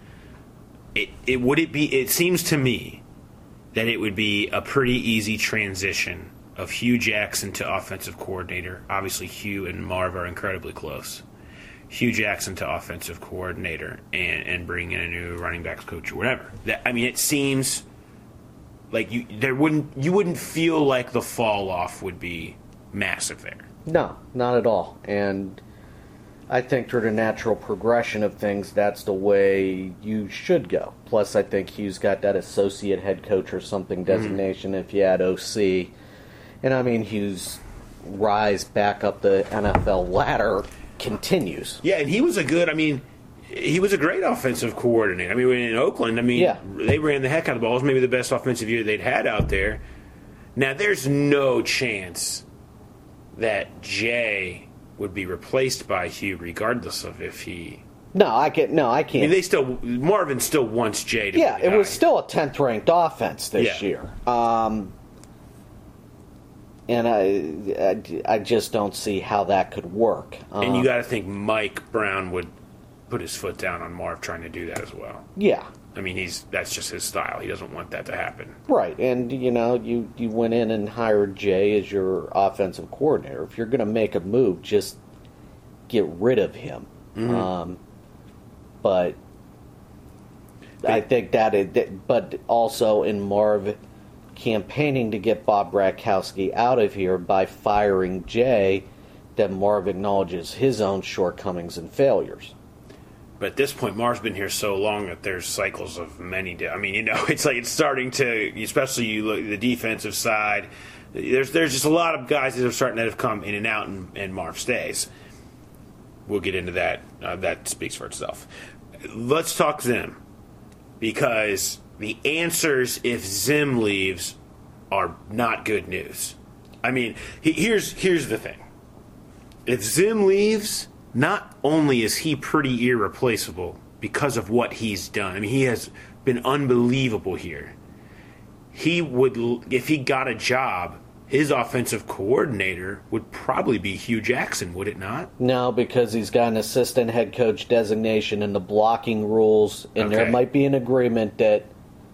it, it would it be? It seems to me that it would be a pretty easy transition of Hugh Jackson to offensive coordinator. Obviously, Hugh and Marv are incredibly close. Hugh Jackson to offensive coordinator, and, and bring in a new running backs coach or whatever. That, I mean, it seems like you there wouldn't you wouldn't feel like the fall off would be massive there. No, not at all. And I think through the natural progression of things, that's the way you should go. Plus, I think Hugh's got that associate head coach or something designation mm-hmm. if you add O C. And I mean, Hugh's rise back up the N F L ladder continues. Yeah, and he was a good, I mean, he was a great offensive coordinator. I mean, in Oakland, I mean, Yeah. they ran the heck out of the ball. It was maybe the best offensive year they'd had out there. Now, there's no chance that Jay would be replaced by Hugh, regardless of if he. No, I can't. No, I I can't. mean, they still Marvin still wants Jay to. yeah, be the it guy. was still a tenth ranked offense this Yeah. year. Um, and I, I, I just don't see how that could work. And Um, you got to think Mike Brown would put his foot down on Marv trying to do that as well. Yeah. I mean, he's that's just his style. He doesn't want that to happen. Right, and you know, you, you went in and hired Jay as your offensive coordinator. If you're going to make a move, just get rid of him. Mhm. Um, but I think that, it, that, but also in Marv campaigning to get Bob Brakowski out of here by firing Jay, that Marv acknowledges his own shortcomings and failures. But at this point, Marv's been here so long that there's cycles of many. Di- I mean, you know, it's like it's starting to, especially you look at the defensive side. There's there's just a lot of guys that are starting to have come in and out, and, and Marv stays. We'll get into that. Uh, that speaks for itself. Let's talk Zim, because the answers if Zim leaves are not good news. I mean, he, here's here's the thing. If Zim leaves, not only is he pretty irreplaceable because of what he's done. I mean, he has been unbelievable here. He would, if he got a job, his offensive coordinator would probably be Hugh Jackson, would it not? No, because he's got an assistant head coach designation and the blocking rules, and there Okay. might be an agreement that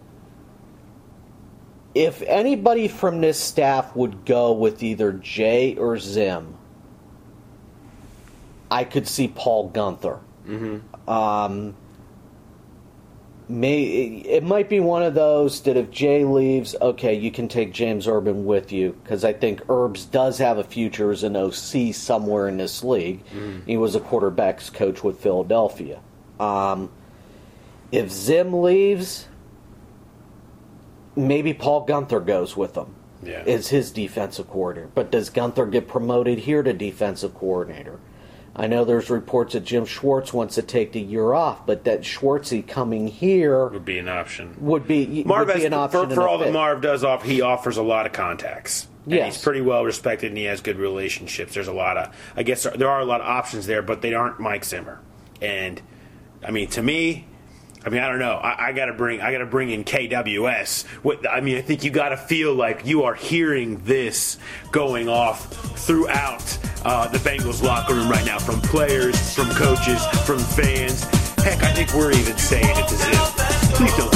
if anybody from this staff would go with either Jay or Zim, I could see Paul Gunther. Mm-hmm. Um, may it might be one of those that if Jay leaves, okay, you can take James Urban with you, because I think Herbs does have a future as an O C somewhere in this league. Mhm. He was a quarterbacks coach with Philadelphia. Um, if Zim leaves, maybe Paul Gunther goes with him. Yeah. Is his defensive coordinator. But does Gunther get promoted here to defensive coordinator? I know there's reports that Jim Schwartz wants to take the year off, but that Schwartzy coming here Would be an option. would be, Marv would be has, an option. for, and for a all that fit. Marv does off, he offers a lot of contacts. And Yes. he's pretty well respected, and he has good relationships. There's a lot of, I guess there are a lot of options there, but they aren't Mike Zimmer. And I mean, to me, I mean, I don't know. I, I gotta bring, I gotta bring in K W S. What, I mean, I think you gotta feel like you are hearing this going off throughout uh, the Bengals locker room right now, from players, from coaches, from fans. Heck, I think we're even saying it to Zim. Please don't go.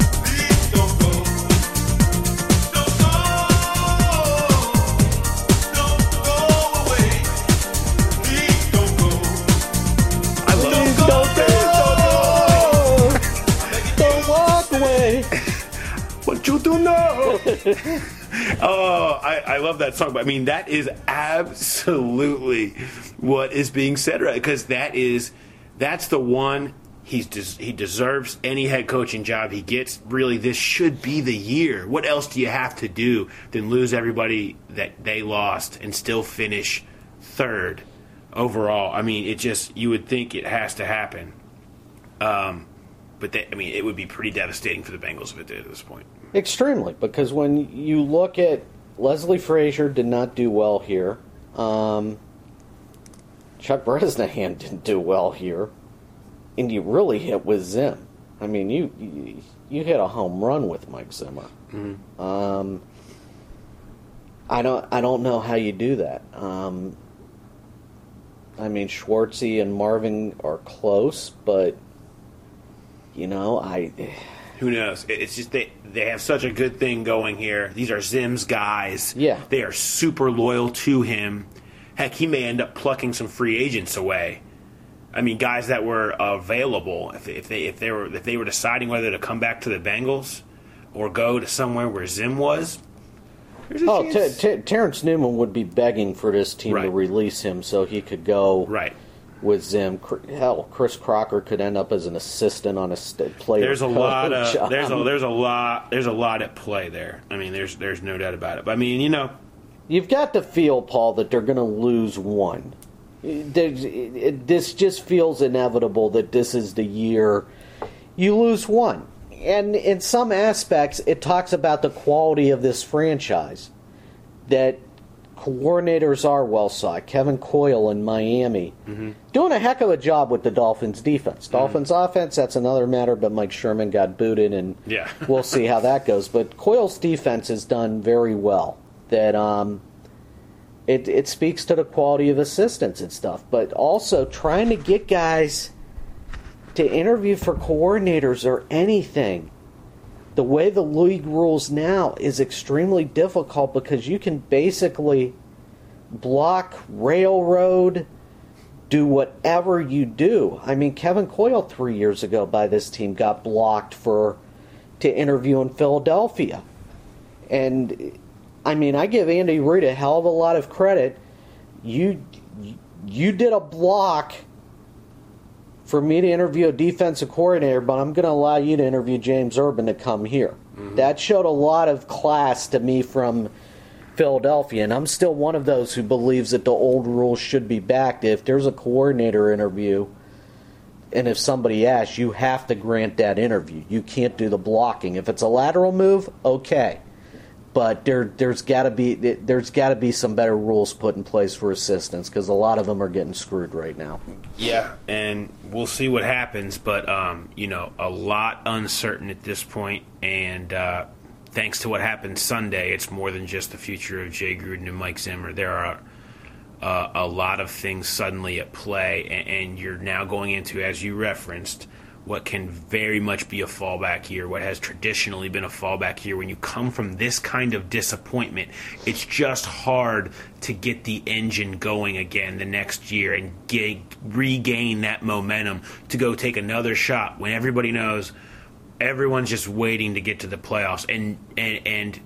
Don't walk away. What you do know? Oh, I, I love that song. But I mean, that is absolutely what is being said, right? Because that is, that's the one. He's des- he deserves any head coaching job he gets. Really, this should be the year. What else do you have to do than lose everybody that they lost and still finish third overall? I mean, it just, you would think it has to happen. Um, but they, I mean, it would be pretty devastating for the Bengals if it did at this point. Extremely, because when you look at Leslie Frazier did not do well here. Um, Chuck Bresnahan didn't do well here. And you really hit with Zim. I mean, you you, you hit a home run with Mike Zimmer. Mm-hmm. Um, I don't I don't know how you do that. Um, I mean, Schwartzy and Marvin are close, but you know, I. Who knows? It's just they they have such a good thing going here. These are Zim's guys. Yeah. They are super loyal to him. Heck, he may end up plucking some free agents away. I mean, guys that were available if they, if they if they were if they were deciding whether to come back to the Bengals or go to somewhere where Zim was. There's a Oh, chance. T- T- Terrence Newman would be begging for this team to Right. release him so he could go right. with Zim. Cr- Hell, Chris Crocker could end up as an assistant on a st- player. There's a lot coach. of there's a Um, there's a lot there's a lot at play there. I mean, there's there's no doubt about it. But I mean, you know, You've got to feel, Paul, that they're going to lose one. There's, it, it, this just feels inevitable that this is the year you lose one. And in some aspects, it talks about the quality of this franchise. That coordinators are well sought. Kevin Coyle in Miami. Mm-hmm. Doing a heck of a job with the Dolphins' defense. Mm-hmm. Dolphins' offense, that's another matter, but Mike Sherman got booted, and yeah. we'll see how that goes. But Coyle's defense has done very well. That um, it, it speaks to the quality of assistants and stuff. But also trying to get guys to interview for coordinators or anything, the way the league rules now is extremely difficult because you can basically block, railroad, do whatever you do. I mean, Kevin Coyle three years ago by this team got blocked for to interview in Philadelphia. And, I mean, I give Andy Reid a hell of a lot of credit. You, you did a block for me to interview a defensive coordinator, but I'm going to allow you to interview James Urban to come here. Mm-hmm. That showed a lot of class to me from Philadelphia, and I'm still one of those who believes that the old rules should be back. If there's a coordinator interview, and if somebody asks, you have to grant that interview. You can't do the blocking. If it's a lateral move, okay. But there, there's got to be there's got to be some better rules put in place for assistants because a lot of them are getting screwed right now. Yeah, and we'll see what happens. But um, you know, a lot uncertain at this point, and uh, thanks to what happened Sunday, it's more than just the future of Jay Gruden and Mike Zimmer. There are uh, a lot of things suddenly at play, and, and you're now going into, as you referenced, what can very much be a fallback year, what has traditionally been a fallback year. When you come from this kind of disappointment, it's just hard to get the engine going again the next year and get, regain that momentum to go take another shot when everybody knows everyone's just waiting to get to the playoffs. And, and, and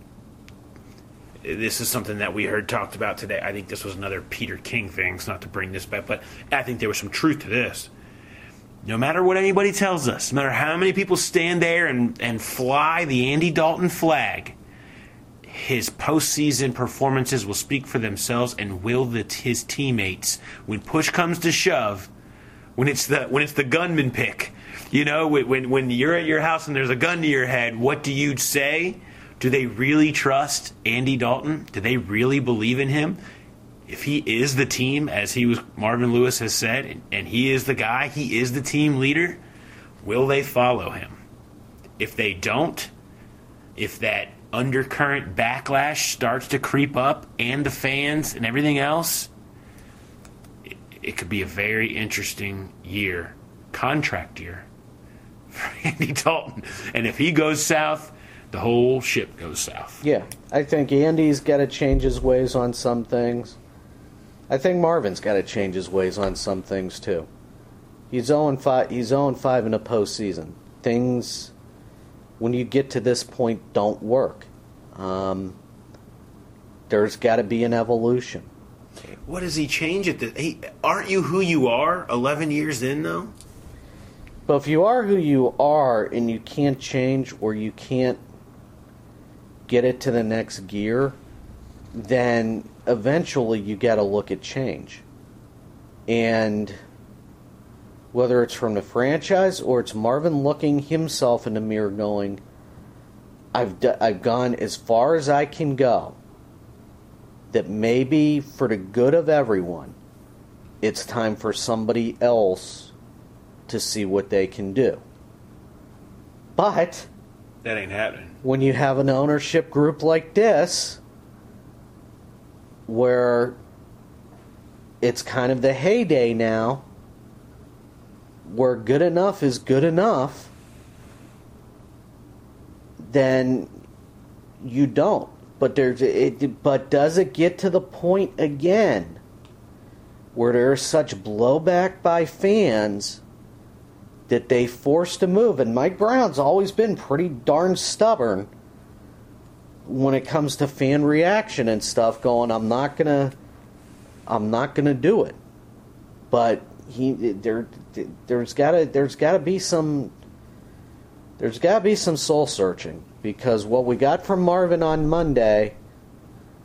this is something that we heard talked about today. I think this was another Peter King thing. It's not to bring this back, but I think there was some truth to this. No matter what anybody tells us, no matter how many people stand there and, and fly the Andy Dalton flag, his postseason performances will speak for themselves, and will the, his teammates, when push comes to shove, when it's the when it's the gunman pick, you know, when when you're at your house and there's a gun to your head, what do you say? Do they really trust Andy Dalton? Do they really believe in him? If he is the team, as he was, Marvin Lewis has said, and, and he is the guy, he is the team leader, will they follow him? If they don't, if that undercurrent backlash starts to creep up, and the fans and everything else, it, it could be a very interesting year, contract year, for Andy Dalton. And if he goes south, the whole ship goes south. Yeah, I think Andy's got to change his ways on some things. I think Marvin's got to change his ways on some things too. He's oh and five. He's oh and five in the postseason. Things, when you get to this point, don't work. Um, there's got to be an evolution. What does he change at the? Hey, aren't you who you are? Eleven years in, though. But if you are who you are and you can't change, or you can't get it to the next gear, then eventually you got to look at change. And whether it's from the franchise or it's Marvin looking himself in the mirror going, I've d- I've gone as far as I can go, that maybe for the good of everyone, it's time for somebody else to see what they can do. But that ain't happening. When you have an ownership group like this, where it's kind of the heyday now, where good enough is good enough, then you don't. But there's it. But does it get to the point again where there's such blowback by fans that they force to move? And Mike Brown's always been pretty darn stubborn when it comes to fan reaction and stuff, going, I'm not gonna I'm not gonna do it. But he there there's gotta there's gotta be some there's gotta be some soul searching, because what we got from Marvin on Monday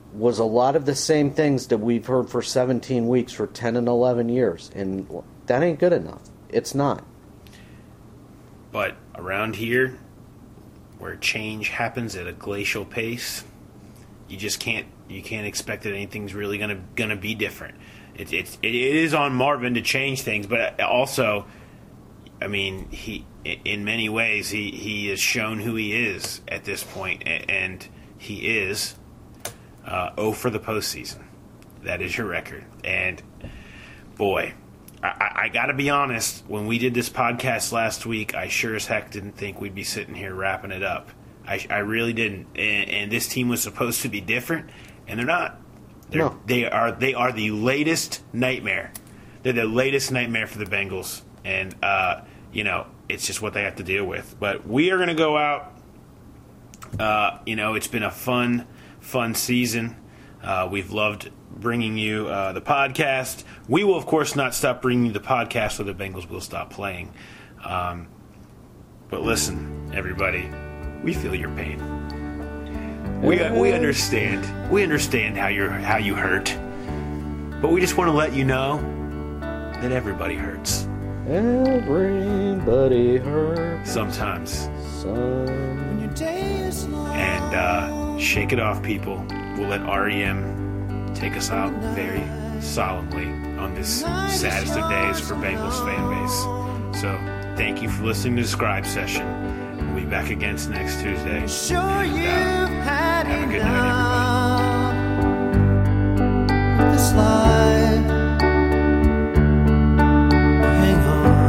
was a lot of the same things that we've heard for seventeen weeks for ten and eleven years, and that ain't good enough. It's not. But around here, where change happens at a glacial pace, you just can't you can't expect that anything's really gonna gonna be different. It, it's it is on Marvin to change things, but also, I mean, he in many ways he, he has shown who he is at this point, and he is uh, oh for the postseason. That is your record, and boy, I, I got to be honest. When we did this podcast last week, I sure as heck didn't think we'd be sitting here wrapping it up. I, I really didn't, and, and this team was supposed to be different, and they're not. They're, No. They are they are the latest nightmare. They're the latest nightmare for the Bengals, and uh, you know it's just what they have to deal with. But we are going to go out. Uh, you know, it's been a fun, fun season. Uh, we've loved bringing you uh, the podcast. We will, of course, not stop bringing you the podcast, so the Bengals will stop playing. Um, but listen, everybody, we feel your pain. We we understand. We understand how you're how you hurt. But we just want to let you know that everybody hurts. Everybody hurts. Sometimes. Some. And uh, shake it off, people. We'll let R E M take us out very solemnly on this saddest of days for Bengals fan base. So thank you for listening to the Scribe Session. We'll be back again next Tuesday. Sure And, you've uh, had have a good night, everybody. This life, hang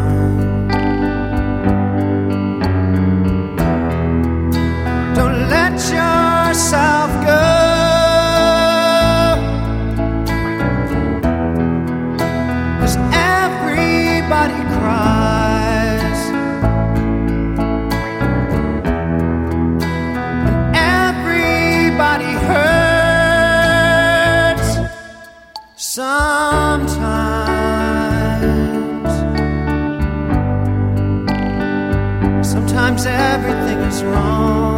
on. Don't let yourself go. 'Cause everybody cries. Everybody hurts sometimes. Sometimes everything is wrong.